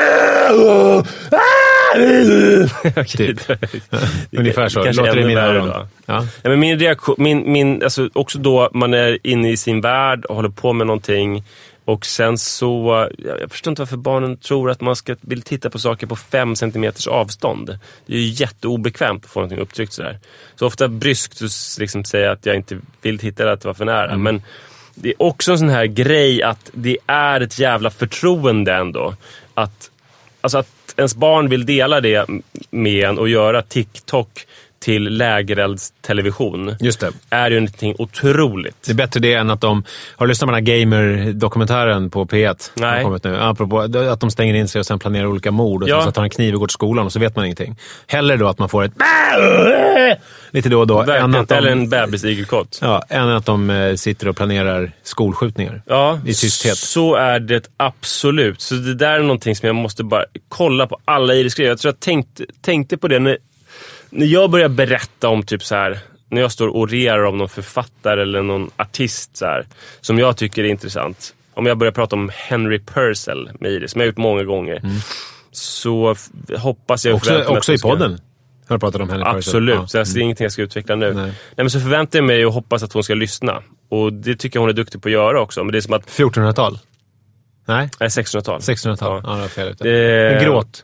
Typ. Ungefär så. Låter det i mina öron. Ja. Ja, men min reaktion, alltså också då man är inne i sin värld och håller på med någonting. Och sen så, jag förstår inte varför barnen tror att man vill titta på saker på 5 centimeters avstånd. Det är ju jätteobekvämt att få någonting upptryckt sådär. Så ofta bryskt liksom säga att jag inte vill titta eller att det var för nära. Men det är också en sån här grej att det är ett jävla förtroende ändå. Att ens barn vill dela det med en och göra TikTok till lägereldstelevision. Just det. Är ju någonting otroligt. Det är bättre det än att de har lyssnat på den här gamer-dokumentären på P1. Nej. Kommit nu. Apropå att de stänger in sig och sen planerar olika mord och så tar en kniv och går till skolan och så vet man ingenting. Hellre då att man får ett lite då och då. Eller en bebis-igelkott. Ja, än att de sitter och planerar skolskjutningar. Ja, i tysthet. Så är det absolut. Så det där är någonting som jag måste bara kolla på alla i det skriver. Jag tror jag tänkte på det när jag börjar berätta om typ så här, när jag står och rerar om någon författare eller någon artist så här, som jag tycker är intressant. Om jag börjar prata om Henry Purcell med Iris, som jag har gjort många gånger, så hoppas jag... Också i podden har du pratat om Henry Purcell. Absolut, så det är ingenting jag ska utveckla nu. Nej, men så förväntar jag mig och hoppas att hon ska lyssna. Och det tycker jag hon är duktig på att göra också. Men det är som att... 1400-tal? Nej, 1600-tal. 1600-tal, ja det var fel ute. Gråt.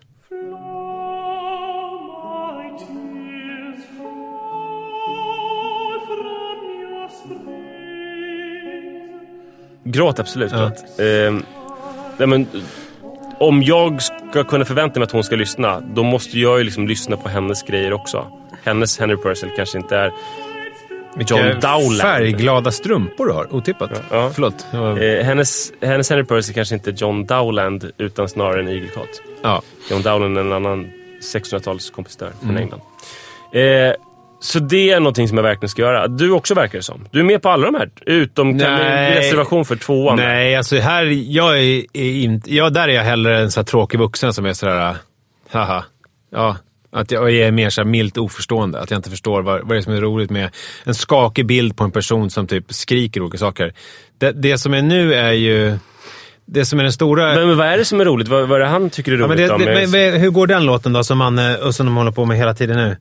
Gråt, absolut. Ja. Men, om jag ska kunna förvänta mig att hon ska lyssna, då måste jag ju liksom lyssna på hennes grejer också. Hennes Henry Purcell kanske inte är John Dowland. Färgglada strumpor du har, otippat. Ja. Förlåt. Hennes Henry Purcell kanske inte är John Dowland, utan snarare en igelkott. Ja. John Dowland är en annan 1600-talskompositör från England. Så det är någonting som jag verkligen ska göra. Du också verkar det som. Du är med på alla de här. Utom reservation för 2:an. Nej, alltså här... där är jag hellre en så här tråkig vuxen som är sådär... Haha. Ja, att jag är mer så här milt oförstående. Att jag inte förstår vad det är som är roligt med en skakig bild på en person som typ skriker olika saker. Det som är nu är ju... Det som är den stora... Men vad är det som är roligt? Vad är det han tycker är roligt? Hur går den låten då som de håller på med hela tiden nu?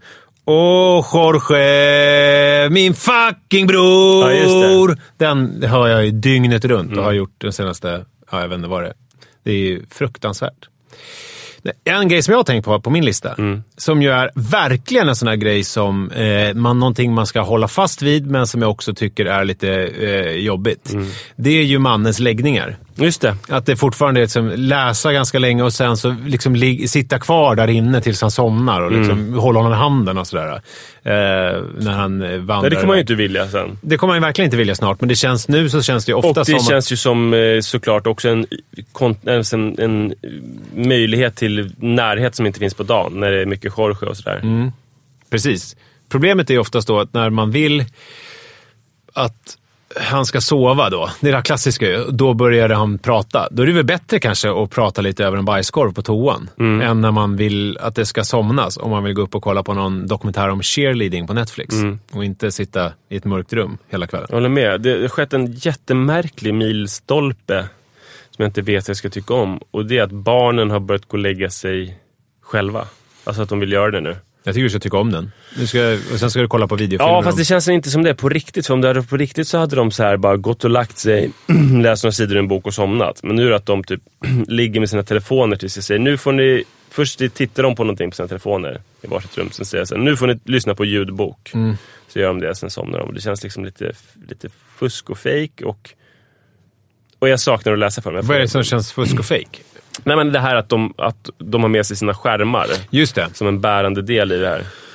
Jorge, min fucking bror. Ja, den hör jag ju dygnet runt och har gjort den senaste, jag vet inte vad det är. Det är ju fruktansvärt. En grej som jag har tänkt på min lista, som ju är verkligen en sån här grej som någonting man ska hålla fast vid, men som jag också tycker är lite jobbigt. Det är ju mannens läggningar. Just det. Att det fortfarande är liksom läsa ganska länge och sen så liksom sitta kvar där inne tills han somnar och liksom hålla honom i handen och sådär. När han vandrar. Det kommer man ju inte vilja sen. Det kommer man ju verkligen inte vilja snart, men det känns nu så känns det ju ofta och det som... Och det känns ju som såklart också en möjlighet till närhet som inte finns på dagen när det är mycket Jorge och sådär. Precis. Problemet är ju oftast då att när man vill att han ska sova då, det är det klassiska ju, då började han prata. Då är det väl bättre kanske att prata lite över en bajskorv på toan än när man vill att det ska somnas, om man vill gå upp och kolla på någon dokumentär om cheerleading på Netflix och inte sitta i ett mörkt rum hela kvällen. Jag håller med. Det har skett en jättemärklig milstolpe som jag inte vet att jag ska tycka om, och det är att barnen har börjat gå och lägga sig själva. Alltså att de vill göra det nu. Jag tycker du ska tycka om den. Och sen ska du kolla på videofilmer. Ja, fast det känns inte som det är på riktigt. För om det hade på riktigt så hade de så här bara gått och lagt sig, läst några sidor i en bok och somnat. Men nu är det att de typ ligger med sina telefoner tills jag säger, nu får ni... Först tittar de på någonting på sina telefoner i varsitt rum. Sen säger jag så här, nu får ni lyssna på ljudbok. Så gör de det, sen somnar de. Och det känns liksom lite fusk och fake. Och jag saknar att läsa för mig. Vad är det som känns fusk och fake? Nej, men det här att de har med sig sina skärmar. Just det. Som en bärande del i det här.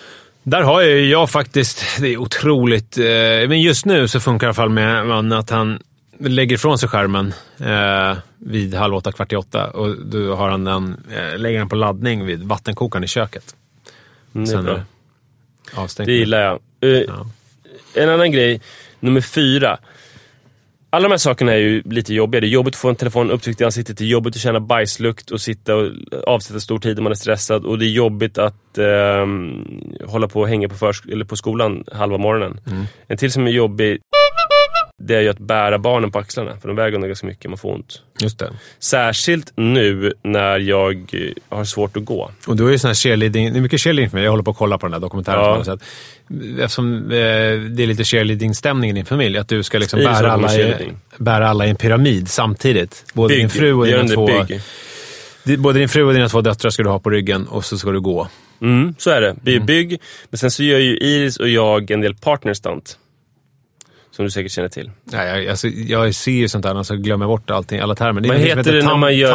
Där har jag faktiskt, det är otroligt, men just nu så funkar det i alla fall med att han lägger ifrån sig skärmen vid 7:30, 7:45 och då har han den, lägger den på laddning vid vattenkokaren i köket. Sen är avstängt. Det gillar jag. En annan grej, nummer 4. Alla de här sakerna är ju lite jobbiga. Det är jobbigt att få en telefon upptryckt i ansiktet. Det är jobbigt att känna bajslukt och sitta och avsätta stor tid när man är stressad. Och det är jobbigt att hålla på och hänga på skolan halva morgonen. En till som är jobbig, det är ju att bära barnen på axlarna. För de väger ganska mycket, man får ont. Just det. Särskilt nu när jag har svårt att gå. Och då är det sån här cheerleading, det är mycket cheerleading för mig. Jag håller på att kolla på den här dokumentären. Ja. Så att, eftersom det är lite cheerleading-stämning i din familj, att du ska liksom bära alla i en pyramid samtidigt. Både din fru och dina två döttrar ska du ha på ryggen och så ska du gå. Så är det. Det är bygg. Men sen så gör ju Iris och jag en del partnerstunt. Som du säkert känner till. Nej, jag ser ju sånt där, så glömmer jag bort allting, alla termer. Vad heter det när man gör...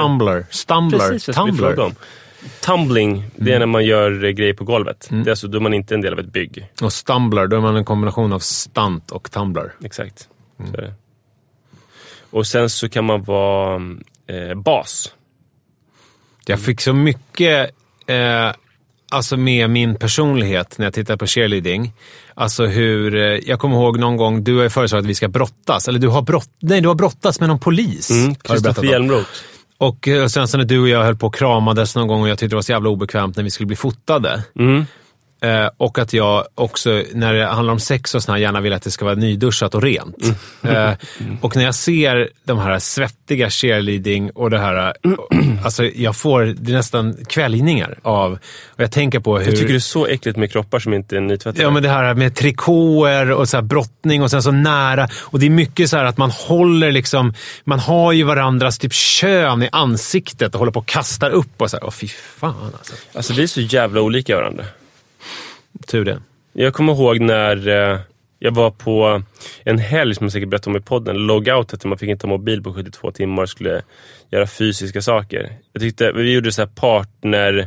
Tumbler. Tumbling, det är när man gör grejer på golvet. Det är alltså då man inte är en del av ett bygg. Och stumbler, då är man en kombination av stunt och tumbler. Exakt, så är det. Och sen så kan man vara bas. Jag fick så mycket... Alltså med min personlighet när jag tittar på cheerleading. Alltså hur... Jag kommer ihåg någon gång, du har ju föreslagit att vi ska brottas. Eller du har brottats med någon polis. Kristoffer Hjelmroth. Och sen så när du och jag höll på och kramades någon gång och jag tyckte det var så jävla obekvämt när vi skulle bli fotade. Och att jag också, när det handlar om sex och såna här, gärna vill att det ska vara nyduschat och rent. Och när jag ser de här svettiga cheerleading och det här, alltså jag får det nästan kvällningar av, och jag tänker på hur... Jag tycker det är så äckligt med kroppar som inte är nytvättade. Ja, men det här med trikåer och så här brottning och sen så nära, och det är mycket så här att man håller liksom, man har ju varandras typ kön i ansiktet och håller på och kastar upp och så här, fy fan alltså vi är så jävla olika varandra. Tur det. Jag kommer ihåg när jag var på en helg som jag säkert berättade om i podden, logout, att man fick inte ha mobil på 72 timmar och skulle göra fysiska saker. Jag tyckte, vi gjorde så här partner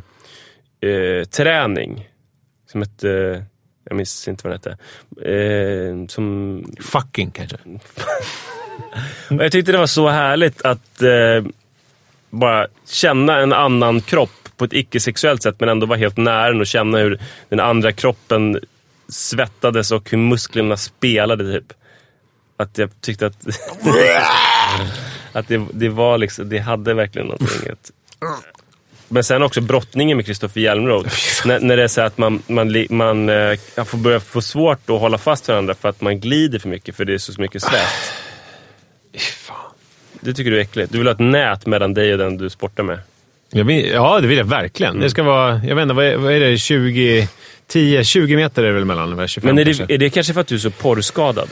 träning som hette, jag minns inte vad det hette. Som... Fucking kanske. Och jag tyckte det var så härligt att bara känna en annan kropp på ett icke-sexuellt sätt, men ändå var helt nära och känna hur den andra kroppen svettades och hur musklerna spelade typ. Att jag tyckte att att det var liksom, det hade verkligen någonting. Men sen också brottningen med Kristoffer Hjelmroth. När det är så att man får börja få svårt att hålla fast varandra för att man glider för mycket, för det är så mycket svett. Det tycker du är äckligt. Du vill ha ett nät mellan dig och den du sportar med. Ja, det vill jag verkligen. Det ska vara, jag vet inte, vad är det, 10-20 meter är det väl mellan 25. Men är det kanske för att du är så porrskadad?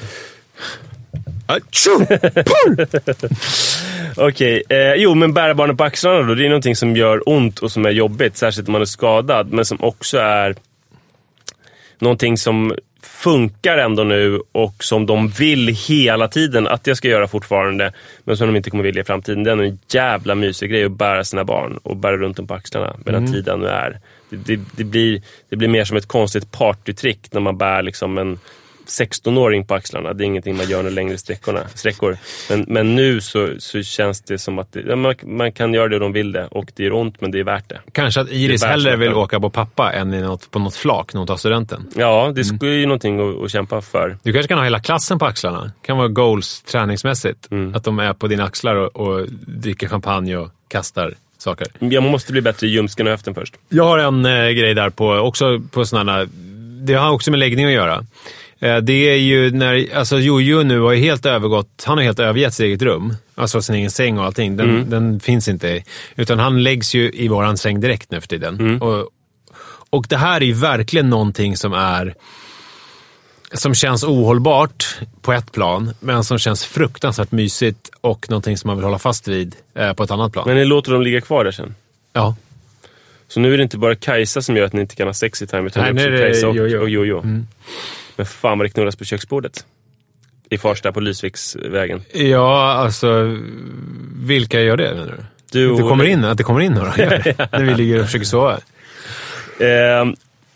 Okej, jo, men bära barnen på axlarna då, det är någonting som gör ont och som är jobbigt, särskilt när man är skadad, men som också är någonting som funkar ändå nu och som de vill hela tiden att jag ska göra fortfarande, men som de inte kommer vilja i framtiden. Det är en jävla mysig grej att bära sina barn och bära runt dem på axlarna medan tiden nu är. Det blir mer som ett konstigt partytrick när man bär liksom en 16-åring på axlarna. Det är ingenting man gör några längre sträckor. Men nu så känns det som att man kan göra det de vill det, och det är ont, men det är värt det. Kanske att Iris hellre vill åka på pappa än på något flak när hon tar studenten. Ja, det skulle ju någonting att kämpa för. Du kanske kan ha hela klassen på axlarna. Det kan vara goals träningsmässigt. Att de är på dina axlar och dricker champagne och kastar saker. Jag måste bli bättre i ljumsken och höften först. Jag har en grej där också på sådana. Det har också med läggning att göra. Det är ju när, alltså Jojo nu har ju helt övergått, han har helt övergett sitt eget rum, alltså sin egen säng och allting, den finns inte, utan han läggs ju i våran säng direkt nu för tiden. Och det här är ju verkligen någonting som känns ohållbart på ett plan, men som känns fruktansvärt mysigt och någonting som man vill hålla fast vid på ett annat plan. Men ni låter dem ligga kvar där sen? Ja. Så nu är det inte bara Kajsa som gör att ni inte kan ha sex i time, utan det är också Kajsa och Jojo. Men fan vad det knullas på köksbordet i Farsta på Lysviksvägen. Ja, alltså vilka gör det, menar du? Att det kommer in några gör det, när vi ligger och försöker sova.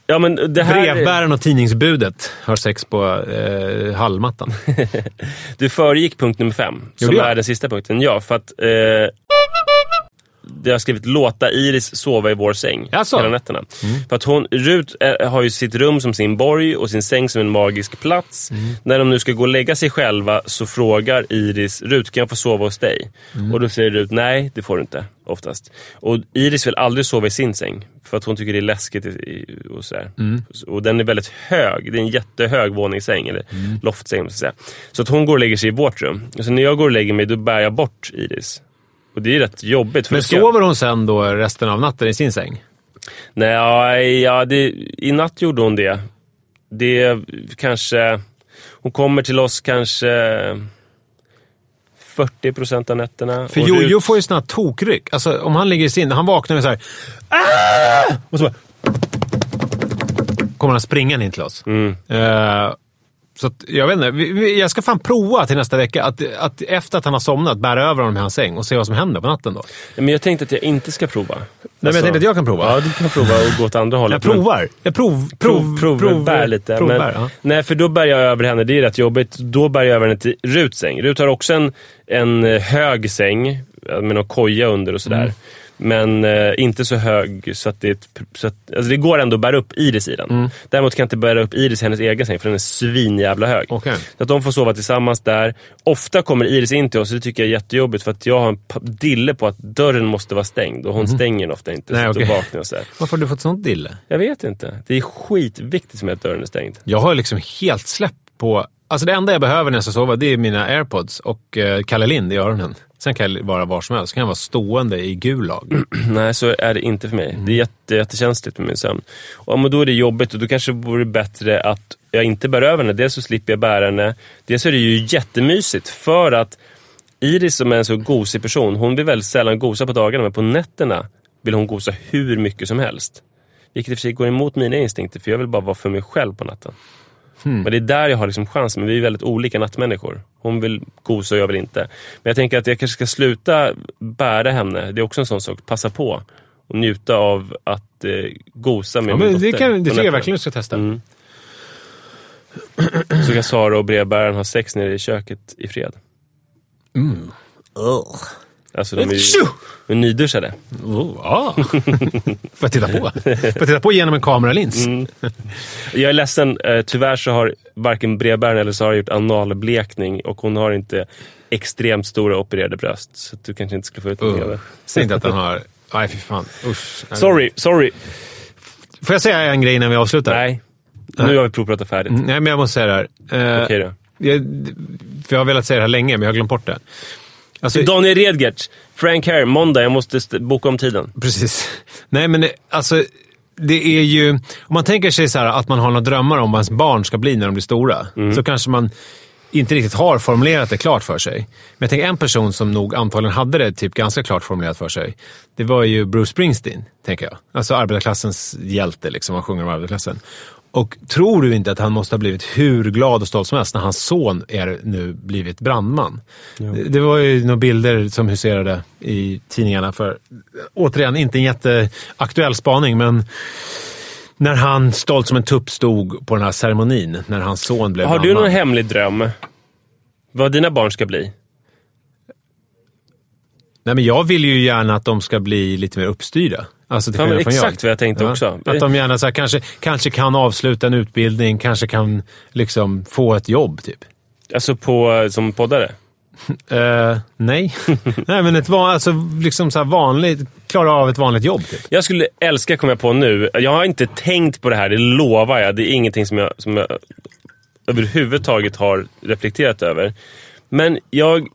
Ja, men det här... Brevbäraren och tidningsbudet har sex på hallmattan. Du föregick punkt nummer 5. Som är den sista punkten. Ja, för att... Det har skrivit låta Iris sova i vår säng hela nätterna. För att Rut har ju sitt rum som sin borg och sin säng som en magisk plats. När de nu ska gå och lägga sig själva så frågar Iris, Rut, kan jag få sova hos dig? Och då säger Rut, nej, det får du inte oftast. Och Iris vill aldrig sova i sin säng för att hon tycker det är läskigt och sådär. Och den är väldigt hög, det är en jättehög våningssäng eller loftsäng, måste jag säga. Så att hon går och lägger sig i vårt rum. Och så när jag går och lägger mig, då bär jag bort Iris. Och det är rätt jobbigt. Men sover hon sen då resten av natten i sin säng? Nej, i natt gjorde hon det. Det kanske... Hon kommer till oss kanske 40% av nätterna. För Jojo får ju sån här tokryck. Alltså om han ligger i sin... Han vaknar med så här... Aah! Och så bara... Kommer han springa in till oss. Så att, jag vet inte, jag ska fan prova till nästa vecka att efter att han har somnat bära över honom i hans säng och se vad som händer på natten då. Ja, men jag tänkte att jag inte ska prova. Nej, men jag tänkte att jag kan prova. Ja, du kan prova och gå åt andra hållet. Jag provar. Jag provar lite. Nej, för då bär jag över henne. Det är rätt jobbigt. Då bär jag över henne till Ruts säng. Rut har också en hög säng med någon koja under och sådär. Men inte så hög så att alltså det går ändå att bära upp Iris i den. Däremot kan jag inte bära upp Iris i hennes egen säng för den är svinjävla hög. Okay. Så att de får sova tillsammans där. Ofta kommer Iris in till oss, och det tycker jag är jättejobbigt för att jag har en dille på att dörren måste vara stängd och hon stänger ofta inte. Nej, så okay. vaknar och så här. Varför har du fått sånt dille? Jag vet inte. Det är skitviktigt med att dörren är stängd. Jag har liksom helt släppt på... Alltså det enda jag behöver när jag ska sova, det är mina AirPods och Kalle Lind i öronen. Sen kan jag vara var som helst. Kan jag vara stående i gul lag. Nej, så är det inte för mig. Det är jättekänsligt med min sömn. Och då är det jobbigt, och då kanske det vore bättre att jag inte bär över henne. Dels så slipper jag bära henne. Dels så är det ju jättemysigt för att Iris, som är en så gosig person, hon vill väldigt sällan gosa på dagarna, men på nätterna vill hon gosa hur mycket som helst. Vilket i och för sig går emot mina instinkter, för jag vill bara vara för mig själv på natten. Men det är där jag har liksom chans. Men vi är väldigt olika nattmänniskor. Hon vill gosa och jag vill inte. Men jag tänker att jag kanske ska sluta bära henne. Det är också en sån sak. Passa på och njuta av att gosa med min dotter. Det tycker jag verkligen du ska testa. Så kan Sara och brevbäraren ha sex nere i köket i fred. Alltså de är ju nyduschade. Får jag titta på? Får jag titta på genom en kameralins? Jag är ledsen, tyvärr så har varken brevbäraren eller Sara gjort analblekning, och hon har inte extremt stora opererade bröst, så du kanske inte skulle få ut det. Säg inte att den har... Nej, fy fan. Usch. Sorry. Får jag säga en grej när vi avslutar? Nej. Nu har vi provpratat färdigt. Nej, men jag måste säga det här. Okej då. För jag har velat säga det här länge, men jag har glömt bort det. Alltså, Daniel Redgertz, Frank Harry, måndag, jag måste boka om tiden. Precis. Nej, men det är ju... Om man tänker sig så här att man har några drömmar om vad ens barn ska bli när de blir stora, så kanske man inte riktigt har formulerat det klart för sig. Men jag tänker en person som nog antagligen hade det typ ganska klart formulerat för sig. Det var ju Bruce Springsteen, tänker jag. Alltså arbetarklassens hjälte, liksom. Han sjunger om arbetarklassen. Och tror du inte att han måste ha blivit hur glad och stolt som helst när hans son är nu blivit brandman? Det var ju några bilder som huserade i tidningarna för, återigen, inte en jätteaktuell spaning, men när han stolt som en tupp stod på den här ceremonin, när hans son blev brandman. Har du någon hemlig dröm? Vad dina barn ska bli? Nej, men jag vill ju gärna att de ska bli lite mer uppstyrda. Alltså till skillnad från exakt vad jag tänkte också. Att de gärna så här, kanske kan avsluta en utbildning, kanske kan liksom få ett jobb typ. Alltså som poddare? Nej. Nej, men liksom så här vanligt, klara av ett vanligt jobb typ. Jag skulle älska, komma på nu. Jag har inte tänkt på det här, det lovar jag. Det är ingenting som jag överhuvudtaget har reflekterat över. Men jag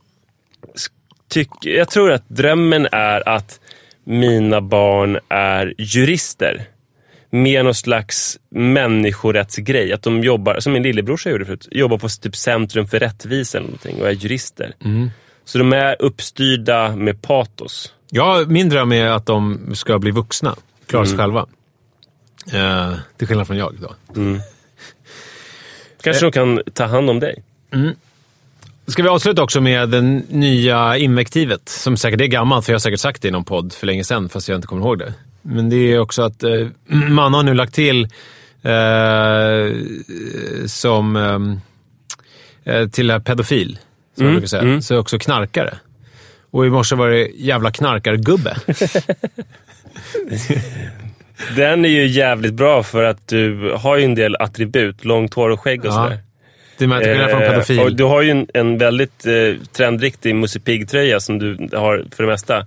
tror att drömmen är att mina barn är jurister. Med någon slags människorättsgrej. Att de jobbar, som min lillebrorsa gjorde förut, jobbar på typ Centrum för rättvisa eller någonting och är jurister. Så de är uppstyrda med patos. Ja, min dröm är att de ska bli vuxna. Klara sig själva. Till skillnad från jag då. Kanske de kan ta hand om dig. Ska vi avsluta också med den nya invektivet, som säkert är gammalt, för jag har säkert sagt det i någon podd för länge sedan, fast jag inte kommer ihåg det. Men det är också att man har nu lagt till som till pedofil, som jag brukar säga. Så också knarkare. Och i morse var det jävla knarkargubbe. Den är ju jävligt bra för att du har ju en del attribut, långt hår och skägg och sådär. Det är med att från pedofil. Och du har ju en väldigt trendriktig Musse Pigg-tröja som du har för det mesta.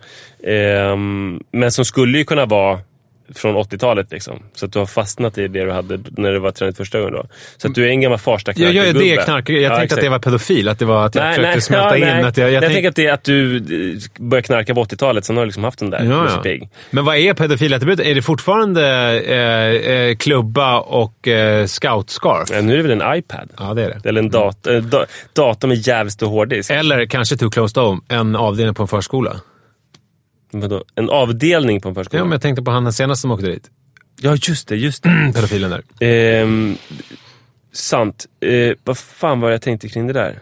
Men som skulle ju kunna vara från 80-talet liksom. Så att du har fastnat i det du hade när det var trendigt första gången då. Så att du är en gammal farstaknarkare. Det är knarkare. Jag tänkte att det var pedofil. Att det var att jag försökte smälta in. Att jag tänker att det är att du började knarka på 80-talet. Sen har du liksom haft den där Musse Pigg. Men vad är pedofilattribut? Är det fortfarande klubba och scoutscarf? Ja, nu är det väl en iPad. Ja, det är det. Eller en dator med jävligt och hårddisk. Eller kanske too close to home. En avdelning på en förskola. Vadå? En avdelning på en förskola? Ja, men jag tänkte på han senast som åkte dit. Ja, just det. Pedofilen där. Sant. Vad fan var jag tänkte kring det där?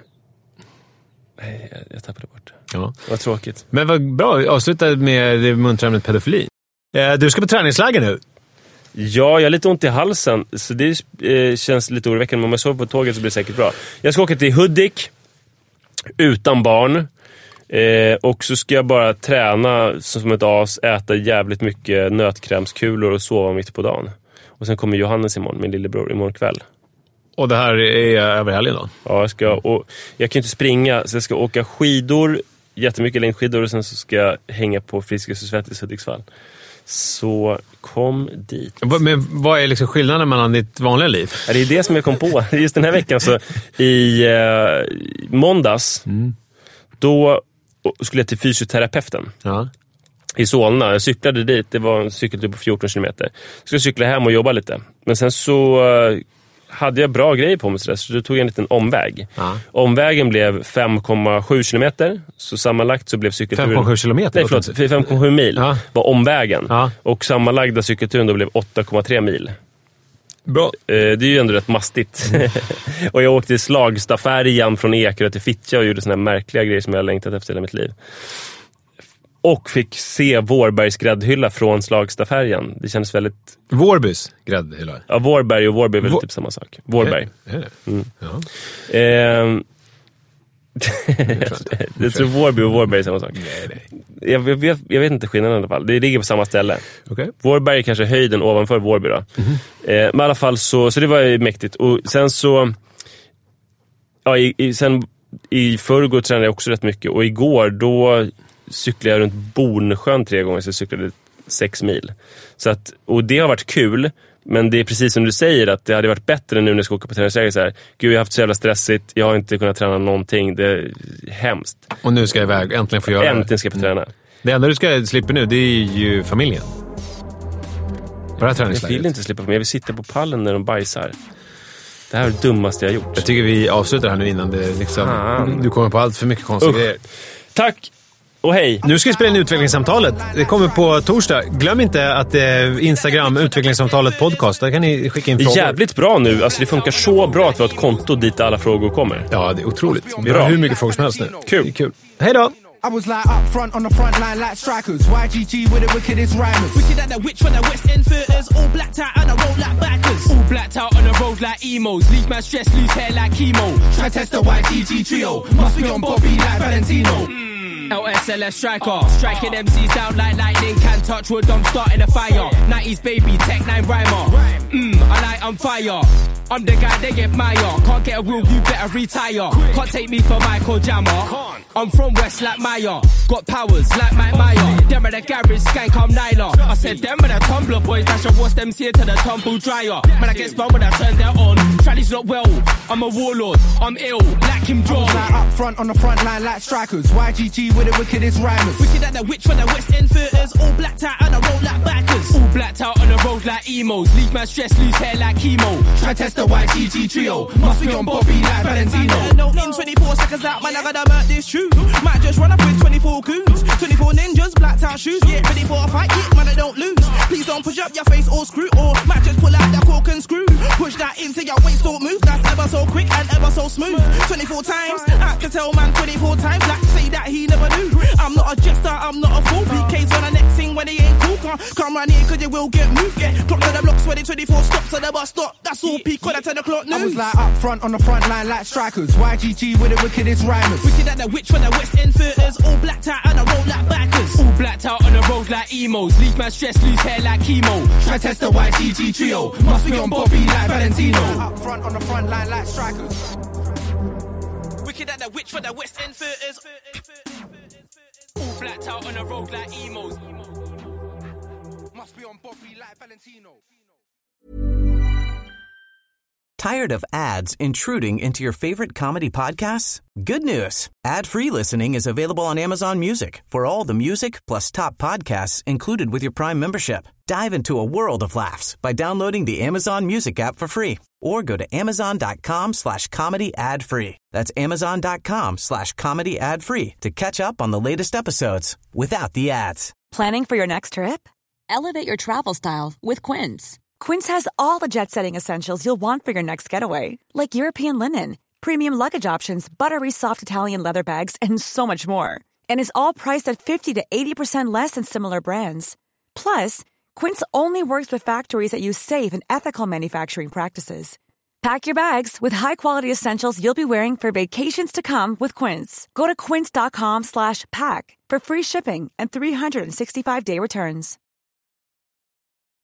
Nej, jag tappade bort. Ja. Vad tråkigt. Men vad bra. Avsluta med det munterämnet pedofili. Du ska på träningsläger nu. Ja, jag har lite ont i halsen. Så det känns lite oroväckande. Men om jag sover på tåget så blir det säkert bra. Jag ska åka till Hudik. Utan barn. Och så ska jag bara träna som ett as, äta jävligt mycket nötkrämskulor och sova mitt på dagen. Och sen kommer Johannes imorgon, min lillebror, imorgon kväll. Och det här är över helgen då? Ja, jag kan inte springa, så jag ska åka skidor, jättemycket längdskidor, och sen så ska jag hänga på Friskis och Svettis Hudiksvall. Så kom dit. Men vad är liksom skillnaden mellan ditt vanliga liv? Ja, det är det som jag kom på. Just den här veckan så i måndags då skulle jag till fysioterapeuten i Solna. Jag cyklade dit, det var en cykeltur på 14 kilometer. Jag skulle cykla hem och jobba lite. Men sen så hade jag bra grejer på mig så då tog jag en liten omväg. Omvägen blev 5,7 kilometer. Så sammanlagt så blev cykelturen... 5,7 kilometer? Nej, förlåt, 5,7 mil var omvägen. Och sammanlagda cykelturen då blev 8,3 mil. Bra. Det är ju ändå rätt mastigt. Och jag åkte till Slagstafärjan från Ekerö till Fittja och gjorde såna här märkliga grejer som jag har längtat efter hela mitt liv. Och fick se Vårbergs gräddhylla från Slagstafärjan. Det kändes väldigt... Vårbys gräddhylla? Ja, Vårberg och Vårberg är väl typ samma sak. Vårberg. Jag tror Vårby och Vårberg är samma sak. Jag vet inte skillnaden i alla fall. Det ligger på samma ställe. Vårberg är kanske höjden ovanför Vårby då. Men i alla fall så det var ju mäktigt. Och sen så sen i förrgår tränade jag också rätt mycket. Och igår då cyklade jag runt Bornsjön 3 gånger, så jag cyklade 6 mil. Så att, och det har varit kul. Men det är precis som du säger, att det hade varit bättre nu när jag ska åka på träningsläger så här. Gud, jag har haft så jävla stressigt. Jag har inte kunnat träna någonting. Det är hemskt. Och nu ska jag iväg, äntligen få göra det. Äntligen ska jag få träna. Det enda du ska slippa nu, det är ju familjen. Bara träningsläger. Jag vill inte slippa, men jag vill sitta på pallen när de bajsar. Det här är det dummaste jag gjort. Jag tycker vi avslutar här nu innan det liksom, du kommer på allt för mycket konstiga grejer. Tack! Och hej. Nu ska vi spela in utvecklingssamtalet. Det kommer på torsdag. Glöm inte att Instagram, utvecklingssamtalet podcast. Där kan ni skicka in frågor. Det är jävligt bra nu. Alltså det funkar så bra att vi har ett konto dit alla frågor kommer. Ja, det är otroligt. Vi har hur mycket frågor som helst nu. Kul. Det är kul. Hej då! I was like up front on the front line like strikers. YGG with the wickedest rhymers. Wicked at the witch from the West End theaters. All blacked out on the road like backers. All blacked out on the road like emos. Leave my stress, lose hair like chemo. Try test the YGG trio. Must be on Bobby like Valentino. LSLS striker, striking MCs down like lightning. Can't touch wood, I'm starting a fire. 90s baby, Tech 9 rhymer. I light on fire. I'm the guy they admire. Can't get a rule, you better retire. Can't take me for Michael Jammer. I'm from West like Maya. Got powers like Mike Meyer. Them at the garage, skank, I'm Nyla. I said them at the Tumblr boys, dash a wash them here to the tumble dryer. Man, I get spun when I turn that on. Traddy's not well, I'm a warlord. I'm ill, like him John. Like up front on the front line like strikers. YGG with the wickedest rhymers. Wicked at the witch from the West End theaters. All blacked out on the road like backers. All blacked out on the road like emos. Leave my stress, lose hair like chemo. Try test the YGG trio. Must be on Bobby like Valentino. No, in 24 seconds out, man, I gotta murk this true. Might just run up with 24 goons. 24 ninjas, blacked out shoes. Get ready for a fight, yeah, man, I don't lose. Please don't don't push up your face or screw, or might just pull out the cork and screw. Push that into your waist, don't move. That's ever so quick and ever so smooth. 24 times, I can tell man 24 times. Like say that he never knew. I'm not a jester, I'm not a fool. PK's on the next thing when he ain't cool. Come round here cause you will get moved. Get clocked to the blocks when 24 stops at the bus stop. That's all peak on the 10 o'clock news. I was like up front on the front line like strikers. YGG with the wickedest rhymers. Wicked at the witch for the West End theatres. All blacked out on the road like backers. All blacked out on the road like emos. Leave my stress, lose hair like chemo. Try test the YGG trio. Must be on Bobby like Valentino. Up front on the front line like strikers. Wicked at the witch for the West End theatres. All blacked out on the road like emos. Must be on Bobby like Valentino. Tired of ads intruding into your favorite comedy podcasts? Good news. Ad-free listening is available on Amazon Music for all the music plus top podcasts included with your Prime membership. Dive into a world of laughs by downloading the Amazon Music app for free or go to amazon.com/comedy ad-free. That's amazon.com/comedy ad-free to catch up on the latest episodes without the ads. Planning for your next trip? Elevate your travel style with Quince. Quince has all the jet-setting essentials you'll want for your next getaway, like European linen, premium luggage options, buttery soft Italian leather bags, and so much more. And is all priced at 50 to 80% less than similar brands. Plus, Quince only works with factories that use safe and ethical manufacturing practices. Pack your bags with high-quality essentials you'll be wearing for vacations to come with Quince. Go to quince.com/pack for free shipping and 365-day returns.